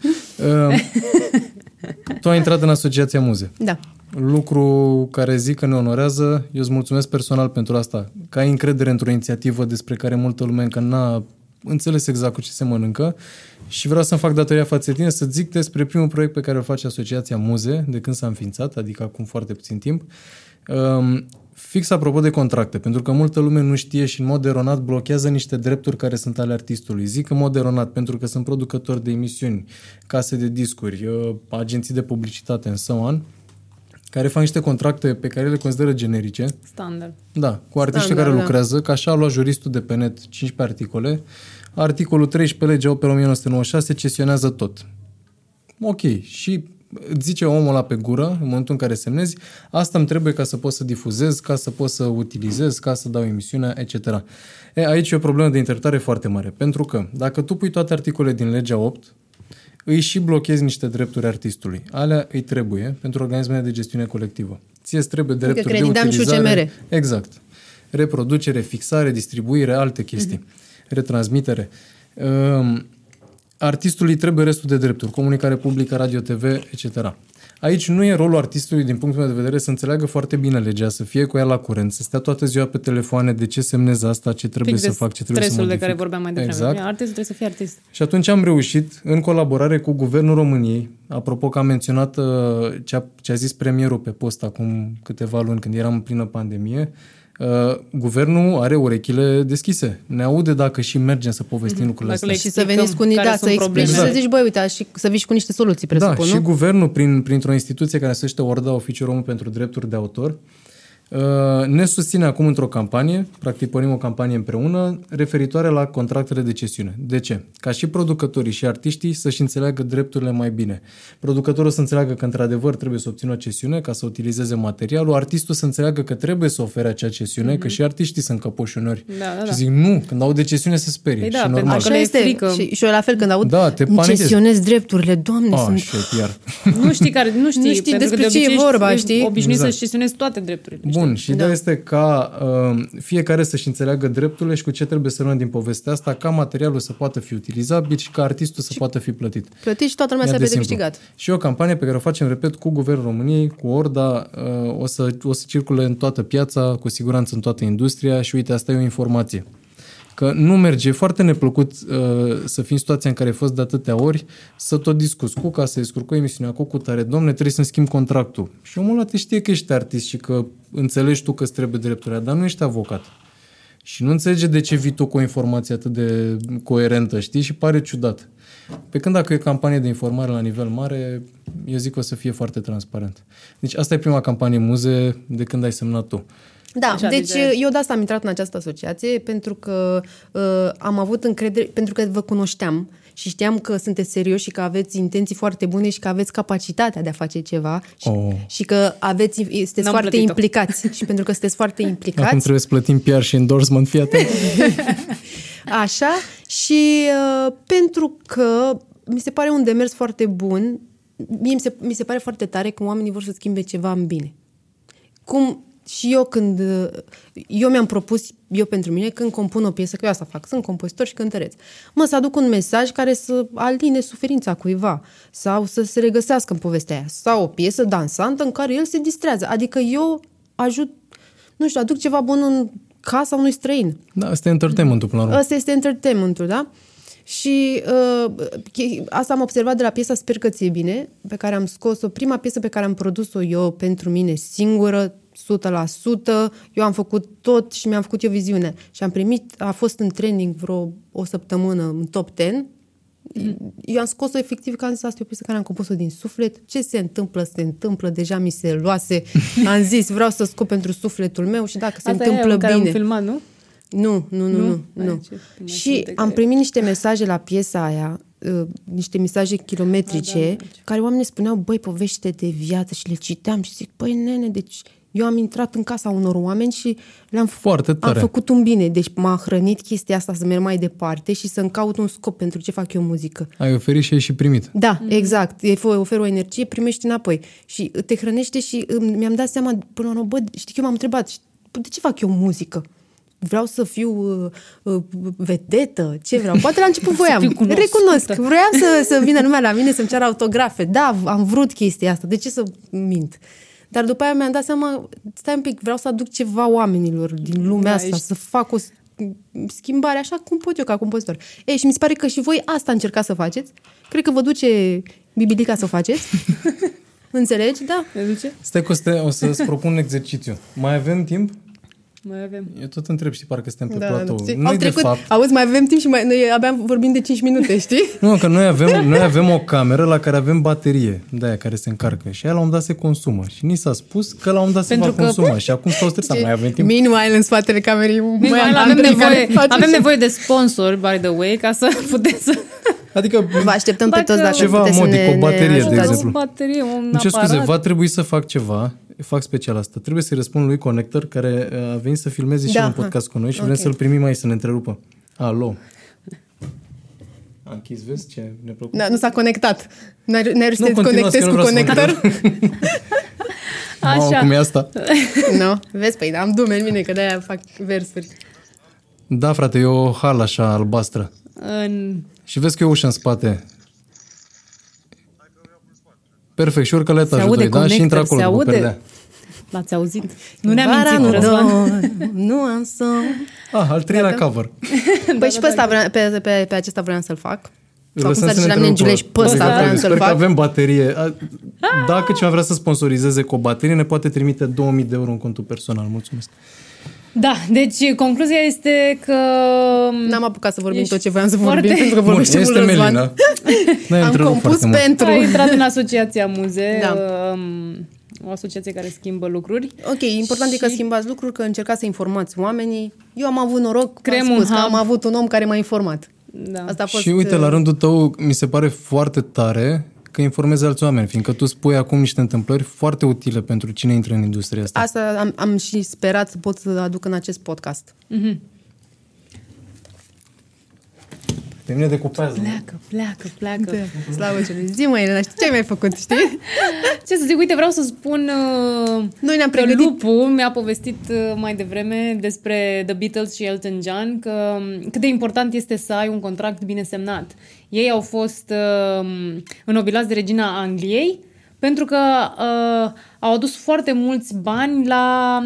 Tu ai intrat în Asociația Muze. Da. Lucru care zic că ne onorează, eu îți mulțumesc personal pentru asta, că ai încredere într-o inițiativă despre care multă lume încă n-a înțeles exact cu ce se mănâncă și vreau să-mi fac datoria față de tine să zic despre primul proiect pe care îl face Asociația Muze de când s-a înființat, adică acum foarte puțin timp. Fix apropo de contracte, pentru că multă lume nu știe și în mod eronat blochează niște drepturi care sunt ale artistului. Zic în mod eronat pentru că sunt producători de emisiuni, case de discuri, agenții de publicitate and so on, care fac niște contracte pe care le consideră generice. Standard. Da, cu artiști care lucrează, că așa a luat juristul de pe net 15 articole. Articolul 13 legea 8 pe 1996 cesionează tot. ok. Și îți zice omul ăla pe gură, în momentul în care semnezi, asta îmi trebuie ca să pot să difuzez, ca să pot să utilizez, ca să dau emisiunea, etc. Aici e o problemă de interpretare foarte mare, pentru că dacă tu pui toate articolele din legea 8, îi și blochezi niște drepturi artistului. Alea îi trebuie pentru organismele de gestiune colectivă. Ție îți trebuie drepturi de utilizare. Exact. Reproducere, fixare, distribuire, alte chestii. Retransmitere. Artistului trebuie restul de drepturi, comunicare publică, radio, TV, etc. Aici nu e rolul artistului, din punctul meu de vedere, să înțeleagă foarte bine legea, să fie cu ea la curent, să stea toată ziua pe telefoane, de ce semnez asta, ce trebuie să fac, ce trebuie să modific. De care vorbeam mai devreme. Exact. Artistul trebuie să fie artist. Și atunci am reușit, în colaborare cu Guvernul României, apropo că am menționat ce a zis premierul pe post acum câteva luni, când eram în plină pandemie, guvernul are urechile deschise. Ne aude dacă și mergem să povestim lucrurile astea. Și să veniți cu unitatea, să explici și să zici, băi, uite, și să vii și cu niște soluții, presupun, și guvernul, printr-o instituție care se numește ORDA, Oficiul Român pentru Drepturi de Autor, ne susține acum într-o campanie, practic pornim o campanie împreună, referitoare la contractele de cesiune. De ce? Ca și producătorii și artiștii să-și înțeleagă drepturile mai bine. Producătorul să înțeleagă că într-adevăr trebuie să obțină o cesiune ca să utilizeze materialul, artistul să înțeleagă că trebuie să ofere acea cesiune, că și artiștii sunt căpoși uneori. Și zic, nu, când aud de cesiune se sperie. Și normal. Așa este. Și eu la fel când aud, îmi cesionez drepturile, Doamne, sunt... Nu știi despre ce e vorba, știi? Obișnuit să-și cesionezi toate drepturile. Bun, și ideea este ca fiecare să-și înțeleagă drepturile și cu ce trebuie să rămână din povestea asta, ca materialul să poată fi utilizabil și ca artistul să poată fi plătit. Plătit și toată lumea să aibă de câștigat. Și o campanie pe care o facem, repet, cu Guvernul României, cu ORDA, o să circule în toată piața, cu siguranță în toată industria și uite, asta e o informație. Că nu merge, foarte neplăcut să fii în situația în care ai fost de atâtea ori, să tot discuți cu Casescu, cu emisiunea, cu tare, domne, trebuie să-mi schimb contractul. Și omul ăla te știe că ești artist și că înțelegi tu că îți trebuie drepturile, dar nu ești avocat. Și nu înțelege de ce vii tu cu o informație atât de coerentă, știi? Și pare ciudat. Pe când dacă e campanie de informare la nivel mare, eu zic că o să fie foarte transparent. Deci asta e prima campanie Muze de când ai semnat tu. Da, așa, deci eu de asta am intrat în această asociație, pentru că am avut încredere, pentru că vă cunoșteam și știam că sunteți serioși și că aveți intenții foarte bune și că aveți capacitatea de a face ceva și că sunteți foarte implicați. Și pentru că sunteți foarte implicați... Acum trebuie să plătim PR și endorsement, fii atent. Așa, și pentru că mi se pare un demers foarte bun, mi se pare foarte tare că oamenii vor să schimbe ceva în bine. Cum... Și eu mi-am propus, eu pentru mine, când compun o piesă, că eu asta fac, sunt compozitor și cântăreț, să aduc un mesaj care să aline suferința cuiva sau să se regăsească în povestea aia, sau o piesă dansantă în care el se distrează. Adică eu aduc ceva bun în casa unui străin. Da, asta e entertainment-ul până la urmă. Asta este entertainment-ul, da? Și asta am observat de la piesa Sper că ți-e bine, pe care am scos-o, prima piesă pe care am produs-o eu pentru mine singură, 100%, eu am făcut tot și mi-am făcut eu viziune. Și am primit, a fost în trending vreo o săptămână în top 10. Eu am scos-o efectiv, că am zis, asta e o piesă care am compus-o din suflet. Ce se întâmplă, deja mi se luase. Am zis, vreau să scot pentru sufletul meu și dacă se întâmplă bine. Asta e care am filmat, nu? Nu. Și am primit niște mesaje la piesa aia, niște mesaje kilometrice, care oamenii spuneau, băi, poveste de viață, și le citeam și zic, băi, nene, deci eu am intrat în casa unor oameni și am făcut un bine. Deci m-a hrănit chestia asta să merg mai departe și să-mi caut un scop pentru ce fac eu muzică. Ai oferit și ai și primit. Da, exact. Oferi o energie, primești înapoi. Și te hrănește și mi-am dat seama, până la urmă, bă, știi că eu m-am întrebat, de ce fac eu muzică? Vreau să fiu vedetă? Ce vreau? Poate la început voiam. Recunosc. Vreau să vină lumea la mine să-mi ceară autografe. Da, am vrut chestia asta. De ce să mint? Dar după aia mi-am dat seama, stai un pic, vreau să aduc ceva oamenilor din lumea asta, să fac o schimbare așa cum pot eu ca compozitor. Și mi se pare că și voi asta încercați să faceți. Cred că vă duce bibilica să o faceți. Înțelegi? Da. Stai că o să-ți propun un exercițiu. Mai avem timp? Mai avem. Eu tot întreb, știi, parcă suntem pe platou. Auzi, mai avem timp și noi abia vorbim de 5 minute, știi? Nu, că noi avem o cameră la care avem baterie de aia care se încarcă și aia la un dat se consumă. Și ni s-a spus că la un dat se va consuma. Și acum stau stresat, mai avem timp. Meanwhile, în spatele camerei avem nevoie de sponsori, by the way, ca să puteți să Adică vă așteptăm pe toți dacă ceva puteți modic, să o baterie, de ajutați. exemplu. O baterie, un Ce aparat. scuze, va trebui să fac ceva. Fac special asta. Trebuie să-i răspund lui Connector, care a venit să filmeze și un podcast cu noi și vrem să-l primim aici, să ne întrerupă. Alo. A închis, vezi ce ne preocupă? Da, nu s-a conectat. N-ai reușit să te continuați, conectezi că cu nu vreau să Connector? Mamă, cum e asta? Nu? Vezi, păi am dume în mine, că de-aia fac versuri. Da, frate, e o hală așa albastră. Și vezi că e ușă în spate. Perfect, și urcă la etajul 2, da? Și intră acolo după perdea. L-ați auzit? Nu ne-am mințit, Răzvan. Nu am să... Al treilea cover. Păi și pe acesta vreau să-l fac. Sau cum Lăsăm să să zice ne la mine în întrerupă. Giulești, pe ăsta vreau să-l Sper că fac. avem baterie. Dacă cineva vrea să sponsorizeze cu o baterie, ne poate trimite 2000 de euro în contul personal. Mulțumesc. Da, deci concluzia este că... N-am apucat să vorbim Ești tot ce voiam să foarte- vorbim, pentru că Bun, vorbește este mult Răzvan. Melina. N-ai Am întrerupt compus foarte mult. pentru... Ai intrat în Asociația Muze, Da. o asociație care schimbă lucruri. Ok, important e că schimbați lucruri, că încercați să informați oamenii. Eu am avut noroc, Creăm am spus un că hub. am avut un om care m-a informat. Da. Asta a fost... Și uite, la rândul tău, mi se pare foarte tare că informezi alți oameni, fiindcă tu spui acum niște întâmplări foarte utile pentru cine intră în industria asta. Asta am și sperat să pot să aduc în acest podcast. Pe mine decupează. Pleacă. Slavă celui. Zi-mă, Elena, știi ce ai mai făcut, știi? Ce să zic, uite, vreau să spun Noi ne-am că pregătit... Lupu mi-a povestit mai devreme despre The Beatles și Elton John, că cât de important este să ai un contract bine semnat. Ei au fost înnobilați de regina Angliei pentru că au adus foarte mulți bani la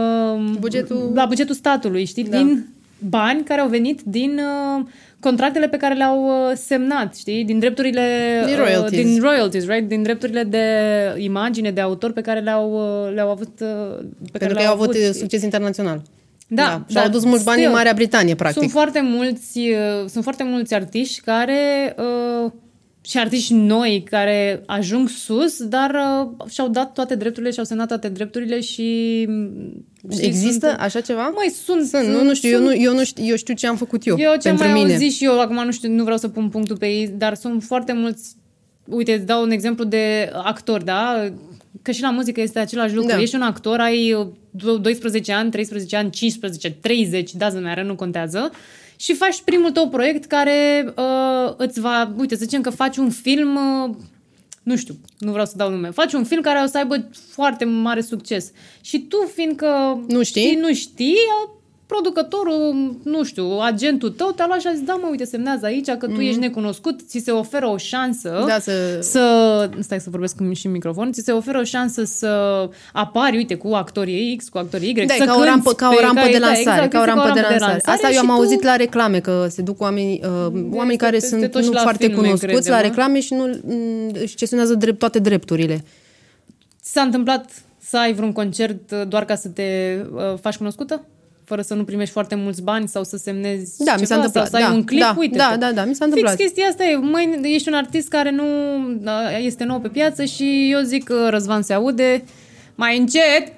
bugetul statului, știi? Da. Din bani care au venit din contractele pe care le-au semnat, știi? Din drepturile... Din royalties, right? Din drepturile de imagine, de autor pe care le-au avut... Pentru că au avut succes internațional. Da, Și au adus mulți bani în Marea Britanie, practic. Sunt foarte mulți artiști care... și artiști noi care ajung sus, dar și-au dat toate drepturile, și-au semnat toate drepturile și... Există așa ceva? Măi, Nu știu, eu știu ce am făcut eu ce pentru mai mine. auzit și eu, acum nu știu, nu vreau să pun punctul pe ei, dar sunt foarte mulți... Uite, îți dau un exemplu de actor, da? Că și la muzică este același lucru. Da. Ești un actor, ai 12 ani, 13 ani, 15, 30, doesn't matter, nu contează. Și faci primul tău proiect care îți va... Uite, să zicem că faci un film... nu știu, nu vreau să dau nume. Faci un film care o să aibă foarte mare succes. Și tu, fiindcă nu știi, producătorul, nu știu, agentul tău te-a luat și a zis, da, mă, uite, semnează aici că tu ești necunoscut, ți se oferă o șansă stai să vorbesc și în microfon, ți se oferă o șansă să apari, uite, cu actorii X, cu actorii Y, da, să ca o rampă de lansare. Exact, ca o rampă de lansare. Asta eu am auzit tu... la reclame, că se duc oameni care sunt nu foarte filme, cunoscuți la reclame și nu își cesunează toate drepturile. S-a întâmplat să ai vreun concert doar ca să te faci cunoscută? Fără să nu primești foarte mulți bani sau să semnezi ceva, mi s-a întâmplat, sau să ai un clip, uite. Da, mi s-a întâmplat. Fix chestia asta e. Măi, ești un artist care nu este nou pe piață și eu zic că Răzvan se aude mai încet.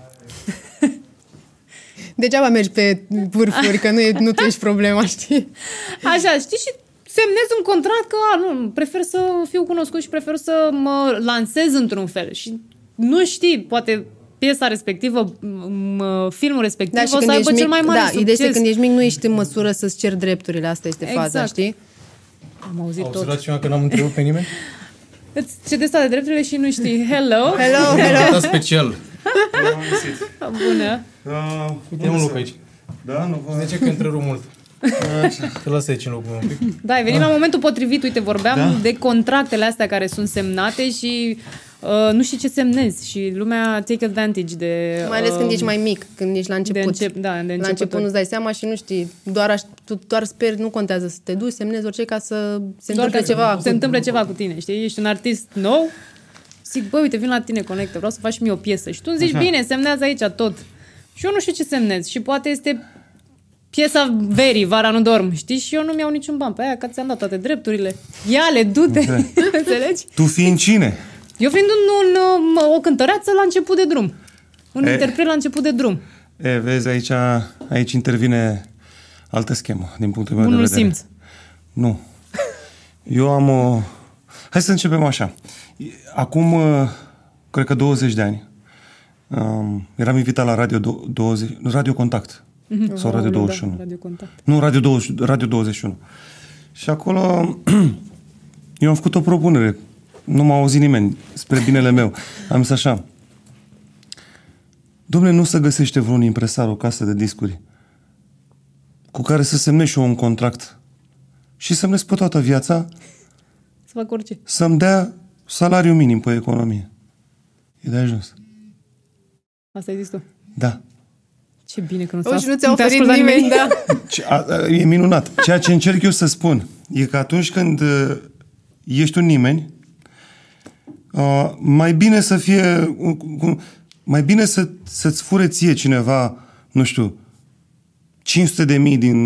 Degeaba mergi pe vârfuri, că nu tu ești problema, știi? Așa, știi? Și semnezi un contract că nu, prefer să fiu cunoscut și prefer să mă lansez într-un fel. Și nu știi, poate piesa respectivă, filmul respectiv, o să aibă cel mai mare succes. Ideea este când ești mic, nu ești în măsură să-ți ceri drepturile. Asta este faza, știi? Am auzit tot. Auzi ceva că n-am întrebat pe nimeni? Îți cedezi toate drepturile și nu știi. Hello! Hello! Special. Bună! Uite un loc aici. Da, nu vă... Zice că întrerup mult. Te las aici în locul meu un pic. Da, ai venit la momentul potrivit. Uite, vorbeam de contractele astea care sunt semnate și nu știi ce semnezi și lumea take advantage de... Mai ales când ești mai mic, când ești la început. La început nu-ți dai seama și nu știi. Tu doar speri, nu contează să te duci, semnezi orice ca să se întâmple ceva. Se întâmple ceva cu tine, știi? Ești un artist nou, zic, bă, uite, vin la tine, Connector, vreau să faci mie o piesă. Și tu îmi zici, bine, semnează aici tot. Și eu nu știu ce semnez și poate este piesa verii, vara nu dorm, știi? Și eu nu mi-au niciun ban pe aia, că ți-am dat toate drepturile. Ia-le, du-te, înțelegi? Tu fiind cine? Eu fiind o cântăreață la început de drum. Un interpret la început de drum. Vezi, aici intervine altă schemă, din punctul meu de vedere. Bunul simț. Nu. Eu am o... Hai să începem așa. Acum, cred că 20 de ani, eram invitat la Radio Contact. Sau Radio 21. Da, Radio Contact. Nu, Radio 21. Și acolo eu am făcut o propunere. Nu m-a auzit nimeni, spre binele meu. Am zis așa: Dom'le, nu se găsește vreun impresar, o casă de discuri cu care să semnez și eu un contract și semnez pe toată viața Să fac orice. să-mi dea salariu minim pe economie. E de ajuns. Asta ai zis tu. Da. Ce bine că nu Și nu ți-a oferit nimeni, da. E minunat. Ceea ce încerc eu să spun e că atunci când ești un nimeni, mai bine să fie... Mai bine să-ți fure ție cineva, nu știu, 500.000 din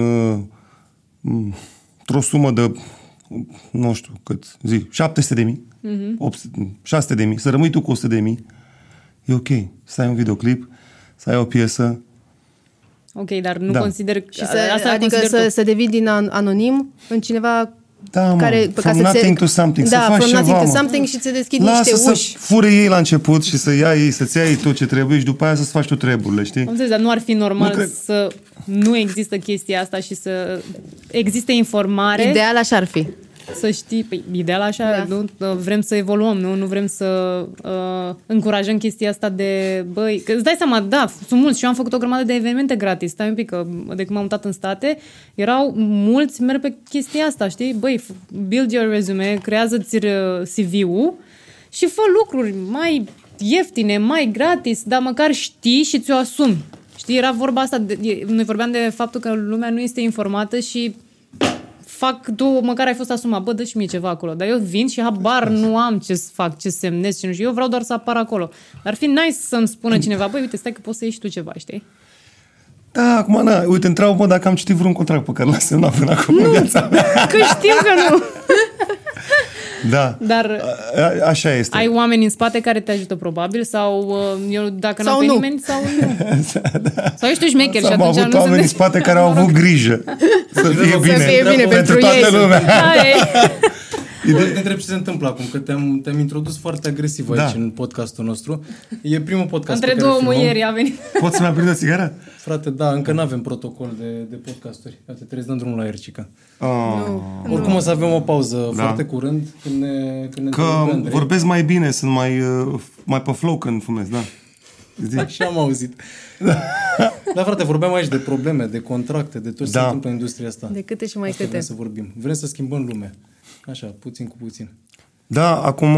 o sumă de, nu știu cât, 700.000, 600.000, să rămâi tu cu 100.000, e ok. Să ai un videoclip, să ai o piesă. Ok, dar nu consider... Și să devii din anonim în cineva... Da, care, from nothing to something. Da, să faci from nothing ceva, to something și să deschidi lasă niște să uși. fure ei la început și să-ți iei tot ce trebuie și după aia să-ți faci tu treburile, știi? Am înțeles, dar nu ar fi normal să nu există chestia asta și să existe informare? Ideal așa ar fi. Să știi, păi, ideal așa, da. Nu vrem să evoluăm, nu vrem să încurajăm chestia asta de, băi, că îți dai seama, da, sunt mulți și eu am făcut o grămadă de evenimente gratis, stai un pic, că de când m-am mutat în state, erau mulți, merg pe chestia asta, știi, băi, build your resume, creează-ți CV-ul și fă lucruri mai ieftine, mai gratis, dar măcar știi și ți-o asumi. Știi, era vorba asta, noi vorbeam de faptul că lumea nu este informată și tu măcar ai fost asumat, bă, dă și mie ceva acolo. Dar eu vin și habar nu am ce să fac, ce semnez, ce nu știu. Eu vreau doar să apar acolo. Dar ar fi nice să-mi spună cineva, băi, uite, stai că poți să ieși tu ceva, știi? Da, acum, uite, întreabă-mă dacă am citit vreun contract pe care l-am semnat până acum în viața mea. Că știu că nu. Da, dar așa este. Ai oameni în spate care te ajută probabil sau eu dacă n-am pe nimeni sau nu. Da. Sau ești tu șmecher și atunci am avut oameni în spate care au avut grijă să fie bine pentru toată lumea. Te întreb ce se întâmplă acum, că te-am introdus foarte agresiv aici în podcastul nostru. E primul podcast între două muieri a venit. Poți să-mi aprind o țigară? Frate, da, încă n-avem protocol de podcasturi. Te trebuie să dăm drumul la Ercica. Oricum o să avem o pauză foarte curând când ne că vorbesc mai bine, sunt mai pe flow când fumez, da. Așa am auzit. Da, frate, vorbeam aici de probleme, de contracte, de tot ce se întâmplă în industria asta. De câte și mai câte. Vrem să vorbim. Vrem să schimbăm lumea. Așa, puțin cu puțin. Da, acum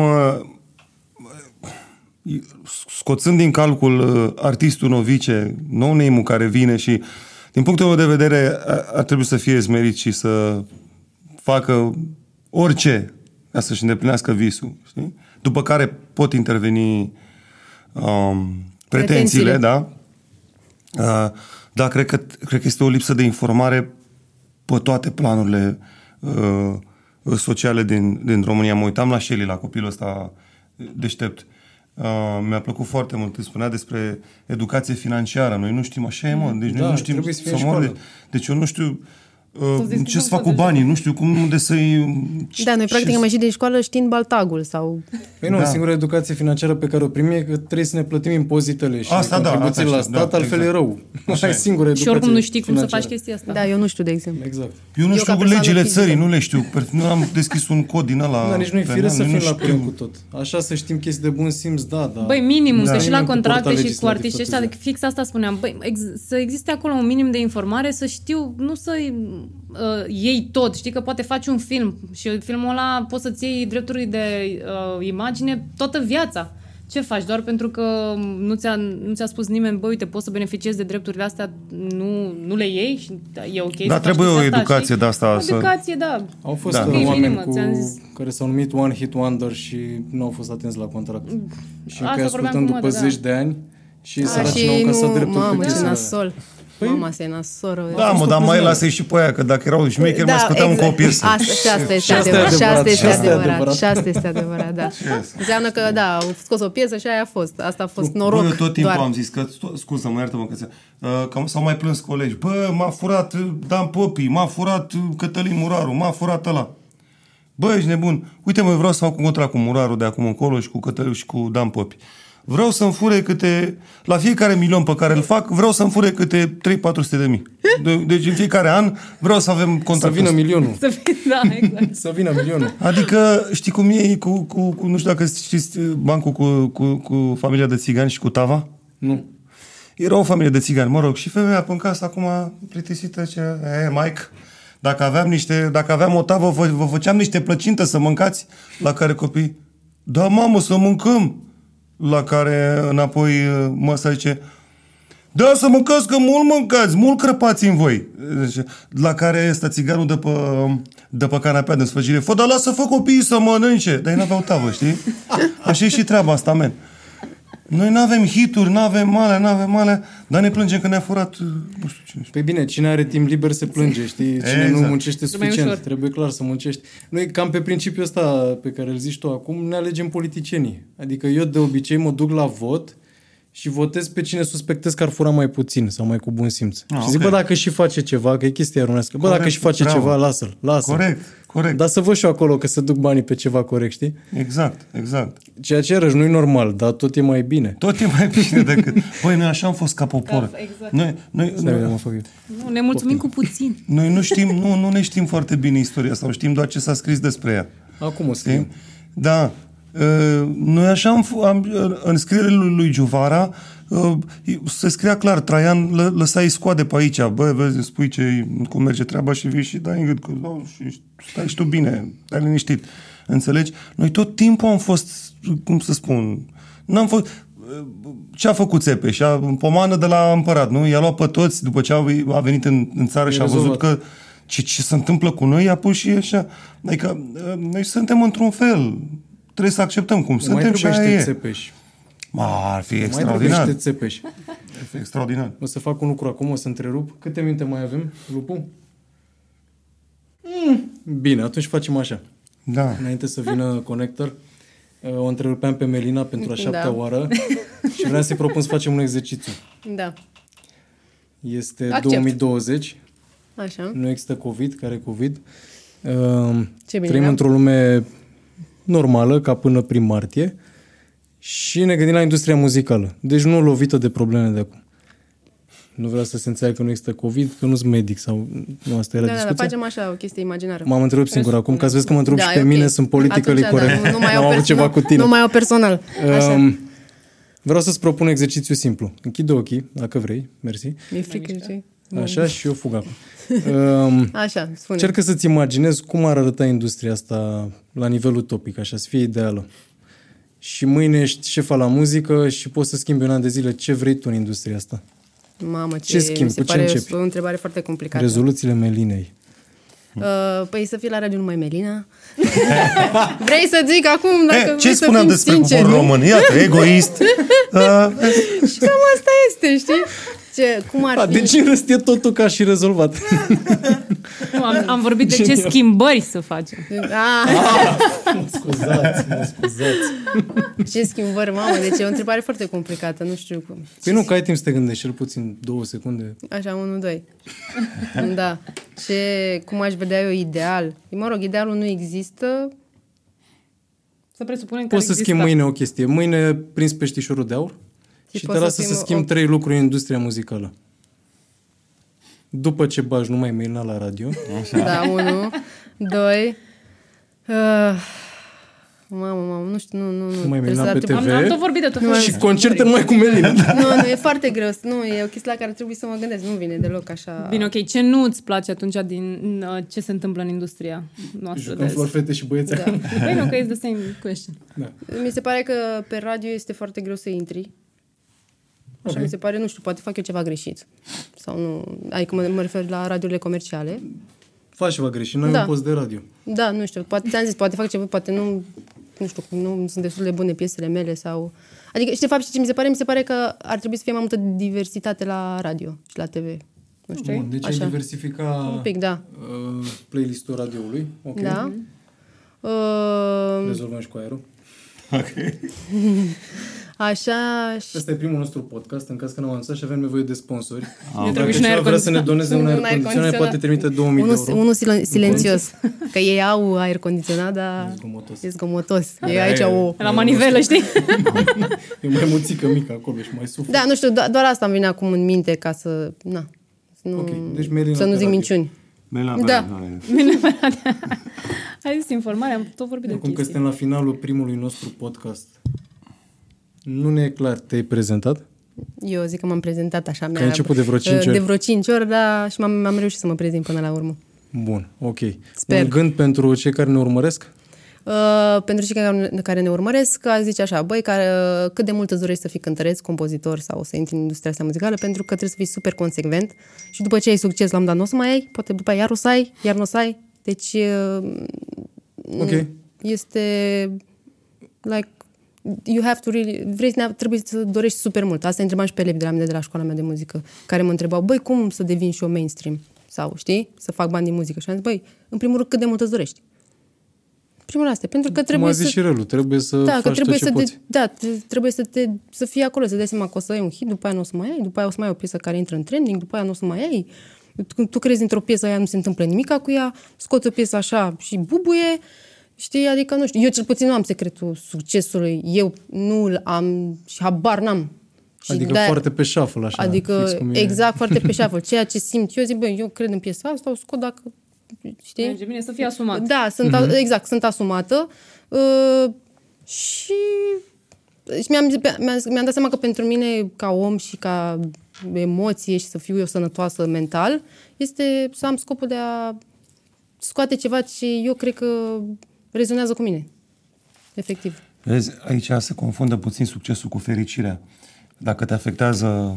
scoțând din calcul artistul novice, no-name-ul care vine și din punctul meu de vedere ar trebui să fie smerit și să facă orice ca să-și îndeplinească visul, știi? După care pot interveni pretențiile, da? Dar cred că este o lipsă de informare pe toate planurile sociale din România. Mă uitam la Shelly, la copilul ăsta deștept. Mi-a plăcut foarte mult. Îmi spunea despre educație financiară. Noi nu știm, așa e, mă. Deci noi nu știm să mor. Deci eu nu știu ce să fac cu banii, nu știu unde să-i... Da, noi practic am ieșit din școală știind baltagul sau... Păi nu, singura educație financiară pe care o primim e că trebuie să ne plătim impozitele și contribuții la stat, altfel e rău. Așa e singura educație. Și oricum nu știi cum să faci chestia asta. Da, eu nu știu, de exemplu. Exact. Eu nu știu legile țării, nu le știu. Nu am deschis un cod din ăla. Da, nici nu-i fire să fim la curent cu tot. Așa să știm chestii de bun simț, da. Băi, minimum, că și la contracte și cu artiștii ăștia, fix asta spuneam. Băi, să existe acolo un minim de informare, să știu, nu să iei tot. Știi că poate faci un film și filmul ăla poți să-ți iei drepturi de imagine toată viața. Ce faci? Doar pentru că nu ți-a spus nimeni, bă, uite, poți să beneficiezi de drepturile astea, nu le iei și e ok. Da, trebuie o educație de asta. O educație, da. Au fost oameni care s-au numit One Hit Wonder și nu au fost atenți la contract. Și încă ascultăm după zeci de ani și săracii n-au încasat dreptul. Mamă, ce nasol. Mama, se nasoră. Da, mă, dar mai lasă-i și pe aia, că dacă erau șmecheri, mai scoteam încă o piesă. Asta este adevărat, da. Înseamnă că, da, au scos o piesă și aia a fost. Asta a fost noroc. Bă, tot timpul am zis că, scuză-mă, iartă-mă, că s-au mai plâns colegi. Bă, m-a furat Dan Popi, m-a furat Cătălin Muraru, m-a furat ăla. Bă, ești nebun. Uite, mă, vreau să fac un contract cu Muraru de acum încolo și cu Cătăliu și cu Dan Popi. Vreau să-mi fure câte... La fiecare milion pe care îl fac, vreau să-mi fure câte 3-400 de mii. Deci în fiecare an vreau să avem contract. Să vină milionul. Da, exact. Să vină milionul. Adică, știi cum e cu nu știu dacă știți bancul cu familia de țigani și cu tava? Nu. Era o familie de țigani, mă rog, și femeia pe casă acum plictisită ce... Mike, dacă aveam o tavă, vă făceam niște plăcintă să mâncați, la care copii, da, mamă, să mâncăm. La care înapoi măsa zice, da, să mâncați, că mult mâncați, mult crăpați în voi. La care ăsta țiganul dă pe canapea de sfăgire, fă, dar lasă, fă copiii să mănânce. Dar ei n-aveau tavă, știi? Așa e și treaba asta, men. Noi n-avem hituri, n-avem alea, dar ne plângem că ne-a furat, nu știu cine. Păi bine, cine are timp liber se plânge, știi? Cine nu muncește suficient, trebuie clar să muncești. Noi cam pe principiul ăsta pe care îl zici tu acum, ne alegem politicienii. Adică eu de obicei mă duc la vot și votez pe cine suspectez că ar fura mai puțin sau mai cu bun simț. Și zic, bă, dacă și face ceva, că e chestia arunească, bă, dacă și face ceva, lasă-l. Corect. Dar să văd și eu acolo că se duc banii pe ceva corect, știi? Exact. Ceea ce iarăși nu-i normal, dar tot e mai bine. Tot e mai bine decât... Băi, noi așa am fost ca popor. Da, exact. Noi Nu, ne mulțumim cu puțin. Noi nu știm, nu ne știm foarte bine istoria sau știm doar ce s-a scris despre ea. Acum o scriem. Da. Noi așa în scrierile lui Giuvara se scria clar, Traian lăsa iscoade pe aici, bă, vezi, spui cum merge treaba și vii și dai în gât, și stai și tu bine, stai liniștit. Înțelegi? Noi tot timpul am fost, cum să spun, n-am fost... Ce a făcut Țepeș? Pomană de la împărat, nu? I-a luat pe toți după ce a venit în țară și a văzut că ce se întâmplă cu noi, a pus și așa. Adică noi suntem într-un fel. Trebuie să acceptăm cum suntem și aia e. Țepeș. Ar fi extraordinar. Mai Țepeș. Ar fi extraordinar. O să fac un lucru acum, o să întrerup. Câte minute mai avem, Lupu? Bine, atunci facem așa. Da. Înainte să vină Connector, o întrerupeam pe Melina pentru a 7-a oară și vreau să-i propun să facem un exercițiu. Da. Este 2020. Așa. Nu există COVID, care COVID. Ce bine, trăim într-o lume normală, ca până prin martie, și ne gândim la industria muzicală. Deci nu lovită de probleme de acum. Nu vreau să se înțeleagă că nu există COVID, că nu sunt medic sau nu, asta era discuția. Da, facem așa, o chestie imaginară. M-am întrerupt singur acum, ca să vezi că mă întrerup și pe mine, sunt politically corect. Nu mai am avut ceva cu tine. Nu mai au personal. Așa. Vreau să-ți propun un exercițiu simplu. Închide ochii, dacă vrei, mersi. Mi-e frică, ce? Așa, și eu fug acum. Așa, spune. Cercă să-ți imaginezi cum ar arăta industria asta la nivel utopic, așa, să fie ideală. Și mâine ești șefa la muzică și poți să schimbi un an de zile ce vrei tu în industria asta. Mamă, ce schimbi? Cu ce începi? O întrebare foarte complicată. Rezoluțiile Melinei. Păi să fii la radio numai Melina. Vrei să zic acum dacă ce spuneam despre popor român? Iată, egoist. Și cam asta este, știi? Cum ar fi? Deci răstie totul ca și rezolvat. Am vorbit de ce schimbări să facem. Mă scuzați. Ce schimbări, mamă, deci e o întrebare foarte complicată, nu știu cum. Păi nu, că ai timp să te gândești, cel puțin 2 secunde. Așa, 1-2. Da. Cum aș vedea eu ideal? Mă rog, idealul nu există. Să presupunem că poți să schimbi mâine o chestie. Mâine prinzi peștișorul de aur și te lasă să schimbi 3 lucruri în industria muzicală. După ce bagi numai Melina la radio. Așa. Da, 1, 2... Mamă, nu știu, nu. Mai Melina pe TV. Am tot vorbit de tot. Și concerte numai cu Melina. Nu, e foarte greu. Nu, e o chestie la care trebuie să mă gândesc. Nu vine deloc așa... Bine, ok. Ce nu îți place atunci din ce se întâmplă în industria noastră? Jucăm flori, fete și băieți. Da. Păi nu, că e the same question. Da. Mi se pare că pe radio este foarte greu să intri. Așa mi se pare, nu știu, poate fac eu ceva greșit. Sau nu... Adică mă refer la radiourile comerciale. Faci ceva greșit, n-ai un post de radio. Da, nu știu, poate ți-am zis, poate fac ceva, poate nu știu, nu sunt destul de bune piesele mele sau... Adică, și de fapt, ce mi se pare? Mi se pare că ar trebui să fie mai multă diversitate la radio și la TV. Nu știu. Bun, deci așa. ai diversifica un pic, da. Playlistul radioului. Ok. Da. Rezolvăm și cu aerul. Ok. Așa... Ăsta e primul nostru podcast în caz că n-am anunțat și avem nevoie de sponsori. Dacă cineva vrea să ne doneze un aer condiționat, poate trimite 2000 de euro. Unul silențios. Că ei au aer condiționat, dar e zgomotos. E aici la manivelă, știi? E mai muțică mică acolo și mai suflă. Da, nu știu, doar asta îmi vine acum în minte ca să... Deci Melina să nu zic minciuni. Da. Ai zis informarea, am tot vorbit de chestii. Acum că chestii. suntem la finalul primului nostru podcast, nu ne e clar, te-ai prezentat? Eu zic că m-am prezentat așa. Că ai început de vreo 5 ori. De vreo 5 ori, da, și am reușit să mă prezint până la urmă. Bun, ok. Sper. Un gând pentru cei care ne urmăresc? Pentru cei care ne urmăresc, aș zice așa, băi, cât de mult îți dorești să fii cântăreț, compozitor sau să intri în industria asta muzicală, pentru că trebuie să fii super consecvent și după ce ai succes la un dat, nu o să mai ai, poate după aia iar o să ai, iar nu o să ai. Deci este like you have to really, trebuie să dorești super mult. Asta întrebam și pe elevii de la mine de la școala mea de muzică, care mă întrebau, băi, cum să devin și eu mainstream? Sau, știi, să fac bani din muzică. Și am zis, băi, în primul rând, cât de mult îți dorești? Primul asta, pentru că trebuie să... și Rălu, trebuie să faci tot ce poți. Trebuie să fii acolo, să dai seama că o să ai un hit, după aia nu o să mai ai, după aia o să mai ai o piesă care intră în trending, după aia nu o să mai ai. Tu crezi într-o piesă, aia nu se întâmplă nimic cu ea, scoți o piesă așa și bubuie, știi, adică nu știu, eu cel puțin nu am secretul succesului, eu nu-l am și habar n-am. Adică foarte pe shuffle, așa. Adică, exact, foarte pe shuffle. Ceea ce simt eu, zic, băi, eu cred în piesa asta, o scot dacă... Știi? Merge bine să fii asumat. Da, exact, sunt asumată și mi-am dat seama că pentru mine, ca om și ca emoție și să fiu eu sănătoasă mental, este să am scopul de a scoate ceva ce eu cred că rezonează cu mine. Efectiv. Vezi, aici se confundă puțin succesul cu fericirea. Dacă te afectează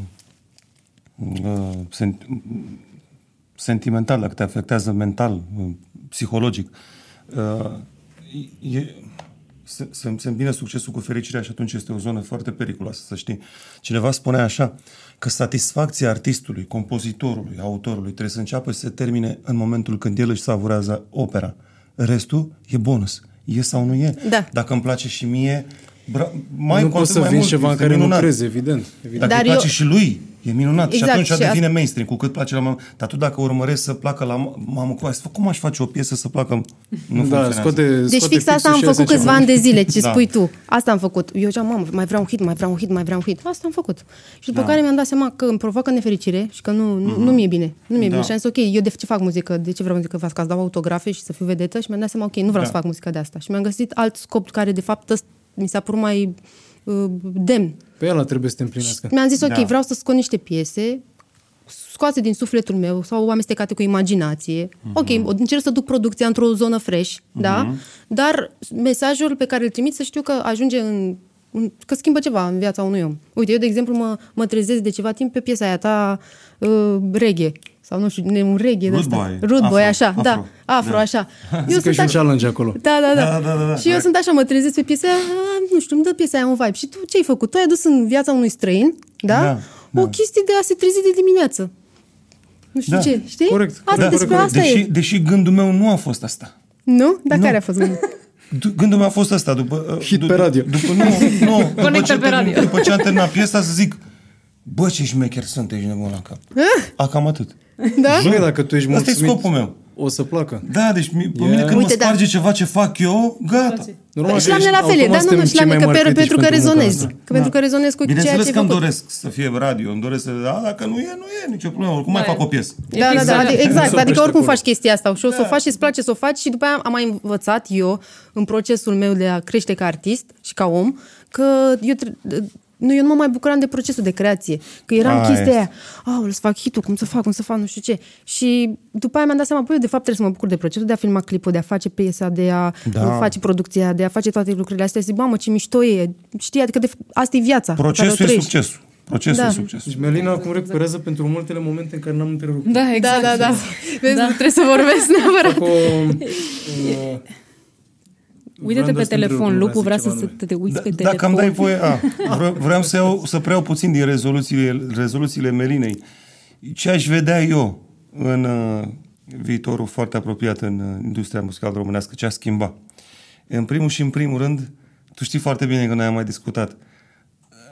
sentimental, dacă te afectează mental, psihologic, se îmbină succesul cu fericirea și atunci este o zonă foarte periculoasă, să știi. Cineva spunea așa, că satisfacția artistului, compozitorului, autorului trebuie să înceapă și să se termine în momentul când el își savurează opera. Restul e bonus. E sau nu e? Da. Dacă îmi place și mie, nu poți să vinzi ceva în care nu crezi, evident. Dacă îi place și lui, e minunat. Exact, și atunci devine mainstream, cu cât place la mamă. Dar tu dacă urmărești să placă la mamă, cum aș face o piesă să placă? Nu funcționează. Deci fix asta am făcut câțiva ani de zile, ce spui tu. Asta am făcut. Eu ziceam, mamă, mai vreau un hit. Asta am făcut. Și după care mi-am dat seama că îmi provoacă nefericire și că nu mi-e bine. Nu mi-e bine. Și am zis, ok, eu de ce fac muzică? De ce vreau muzică? Ca să dau autografe și să fiu vedetă? Și mi-am dat seama, ok, nu vreau să fac muzică de asta. Și mi-am găsit alt scop care, de fapt, mi s-a părut mai demn. Pe ăla trebuie să te împlinească. Mi-am zis, ok, vreau să scot niște piese scoase din sufletul meu sau amestecate cu imaginație. Ok, încerc să duc producția într-o zonă fresh, da? Dar mesajul pe care îl trimit să știu că ajunge că schimbă ceva în viața unui om. Uite, eu, de exemplu, mă trezesc de ceva timp pe piesa aia ta reggae. Sau nu știu, un reggae de ăsta. Rude Boy, așa, da. Afro, așa. Eu sunt și un challenge acolo. Da. Și eu sunt așa, mă trezesc pe piesa aia, nu știu, îmi dă piesa aia un vibe. Și tu ce ai făcut? Tu ai adus în viața unui străin, da? O chestie de a se trezi de dimineață. Nu știu ce, știi? Corect. Asta e. Deși gândul meu nu a fost asta. Nu? Dar care a fost gândul? Gândul meu a fost asta. Hit pe radio. Conectă pe radio. După ce am terminat piesa să zic, bă, ce șmecher sunt, ești nebun la cap. Cam atât. Da? Băi, dacă tu ești mulțumit, asta e scopul meu. O să placă. Da, deci pe mine când mă sparge ceva ce fac eu, gata. Și la mine la fel, dar nu, și la mine, că pentru că rezonez. Pentru că rezonez cu ceea ce ai făcut. Bineînțeles că îmi doresc să fie radio, îmi doresc să... dacă nu e nicio problemă, oricum mai fac o piesă. Da, exact, adică oricum faci chestia asta și o să o faci și îți place să o faci și după aia am mai învățat eu, în procesul meu de a crește ca artist și ca om, că eu nu mă mai bucuram de procesul de creație. Că eram chestia aia, să fac hit-ul, cum să fac, nu știu ce. Și după aia mi-am dat seama, de fapt trebuie să mă bucur de procesul, de a filma clipul, de a face piesa, de a face producția, de a face toate lucrurile astea. Zic, mamă, ce mișto e. Știi, adică asta e viața. Procesul e succesul. Procesul e succesul. Deci Melina acum recuperează pentru multele momente în care n-am întrerupt. Da, exact. Da. Vezi, trebuie să vorbesc neapărat. Uite-te pe telefon, lupul vrea să te uiți pe telefon. Dacă îmi dai voie, vreau să preiau puțin din rezoluțiile Melinei. Ce aș vedea eu în viitorul foarte apropiat în industria muzicală românească, ce aș schimba? În primul rând, tu știi foarte bine că noi am mai discutat,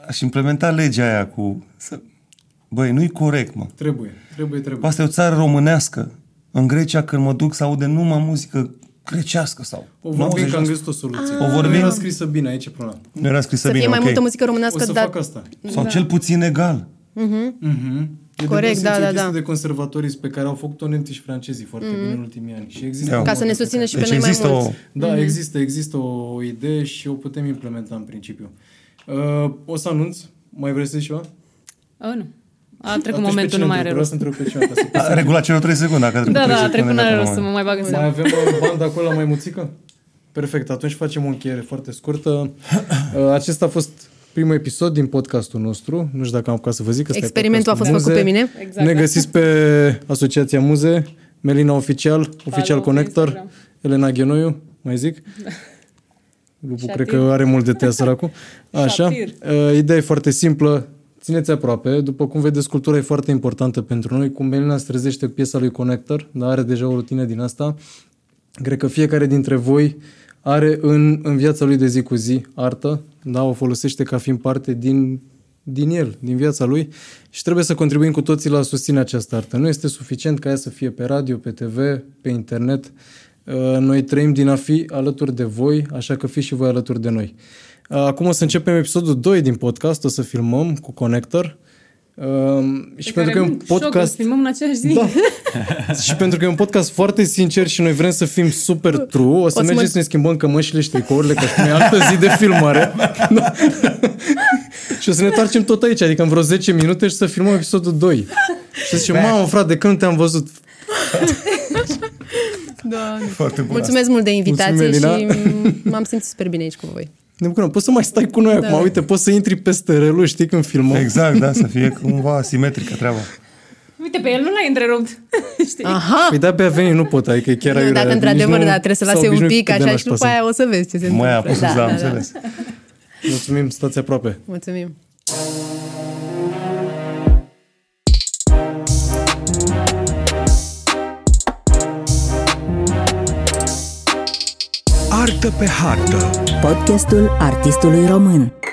aș implementa legea aia cu... Băi, nu-i corect, mă. Trebuie. Asta e o țară românească. În Grecia, când mă duc, să aude numai muzică grecească sau... O vorbim că am găsit o soluție. O vorbim? Nu era scrisă bine, aici e problema. Nu era scrisă bine, să fie mai multă muzică românească, o să fac asta. Sau cel puțin egal. Corect, da. de conservatorism pe care au făcut-o nemții și francezii foarte bine în ultimii ani. Și există ca să ne susțină și pe noi mai mulți. Da, există o idee și o putem implementa în principiu. O să anunț. Mai vrei să zici ceva? Nu. A trecut momentul, nu mai are rost. A regulat celor 3 secunde. Da, a trecut, nu are rost să mă mai bag în seama. Mai avem o bandă acolo la maimuțică? Perfect, atunci facem o încheiere foarte scurtă. Acesta a fost primul episod din podcastul nostru. Nu știu dacă am apucat să vă zic. Experimentul a fost făcut pe mine. Exact, ne găsiți pe Asociația Muze, Melina Oficial Connector, Elena Ghenoiu, mai zic. Lupul cred că are mult de tăiat săracul. Așa. Ideea e foarte simplă. Țineți aproape. După cum vedeți, cultura e foarte importantă pentru noi. Cum Melina se trezește piesa lui Connector, dar are deja o rutină din asta. Cred că fiecare dintre voi are în viața lui de zi cu zi artă, da? O folosește ca fiind parte din el, din viața lui și trebuie să contribuim cu toții la a susține această artă. Nu este suficient ca ea să fie pe radio, pe TV, pe internet. Noi trăim din a fi alături de voi, așa că fiți și voi alături de noi. Acum o să începem episodul 2 din podcast, o să filmăm cu Connector. Și pentru că e un podcast... filmăm în aceeași zi. Da. Și pentru că e un podcast foarte sincer și noi vrem să fim super true, o să mergem să ne schimbăm cămășile și tricourile, că și e altă zi de filmare. Da. Și o să ne întoarcem tot aici, adică în vreo 10 minute și să filmăm episodul 2. Și să zicem, mamă, frate, de când te-am văzut? Da. Mulțumesc mult de invitație și m-am simțit super bine aici cu voi. Ne bucurăm. Poți să mai stai cu noi acum, uite, poți să intri peste relul, știi, când filmăm. Exact, da, să fie cumva asimetrică treaba. Uite, pe el nu l-ai întrerupt. Știi? Aha! Păi de-abia veni, nu pot, adică chiar nu, dacă într-adevăr, da, trebuie să lase un pic așa și după aia o să vezi ce se întâmplă. Mai apus, da, am înțeles. Mulțumim, stați aproape. Mulțumim. Artă pe hartă. Podcastul artistului român.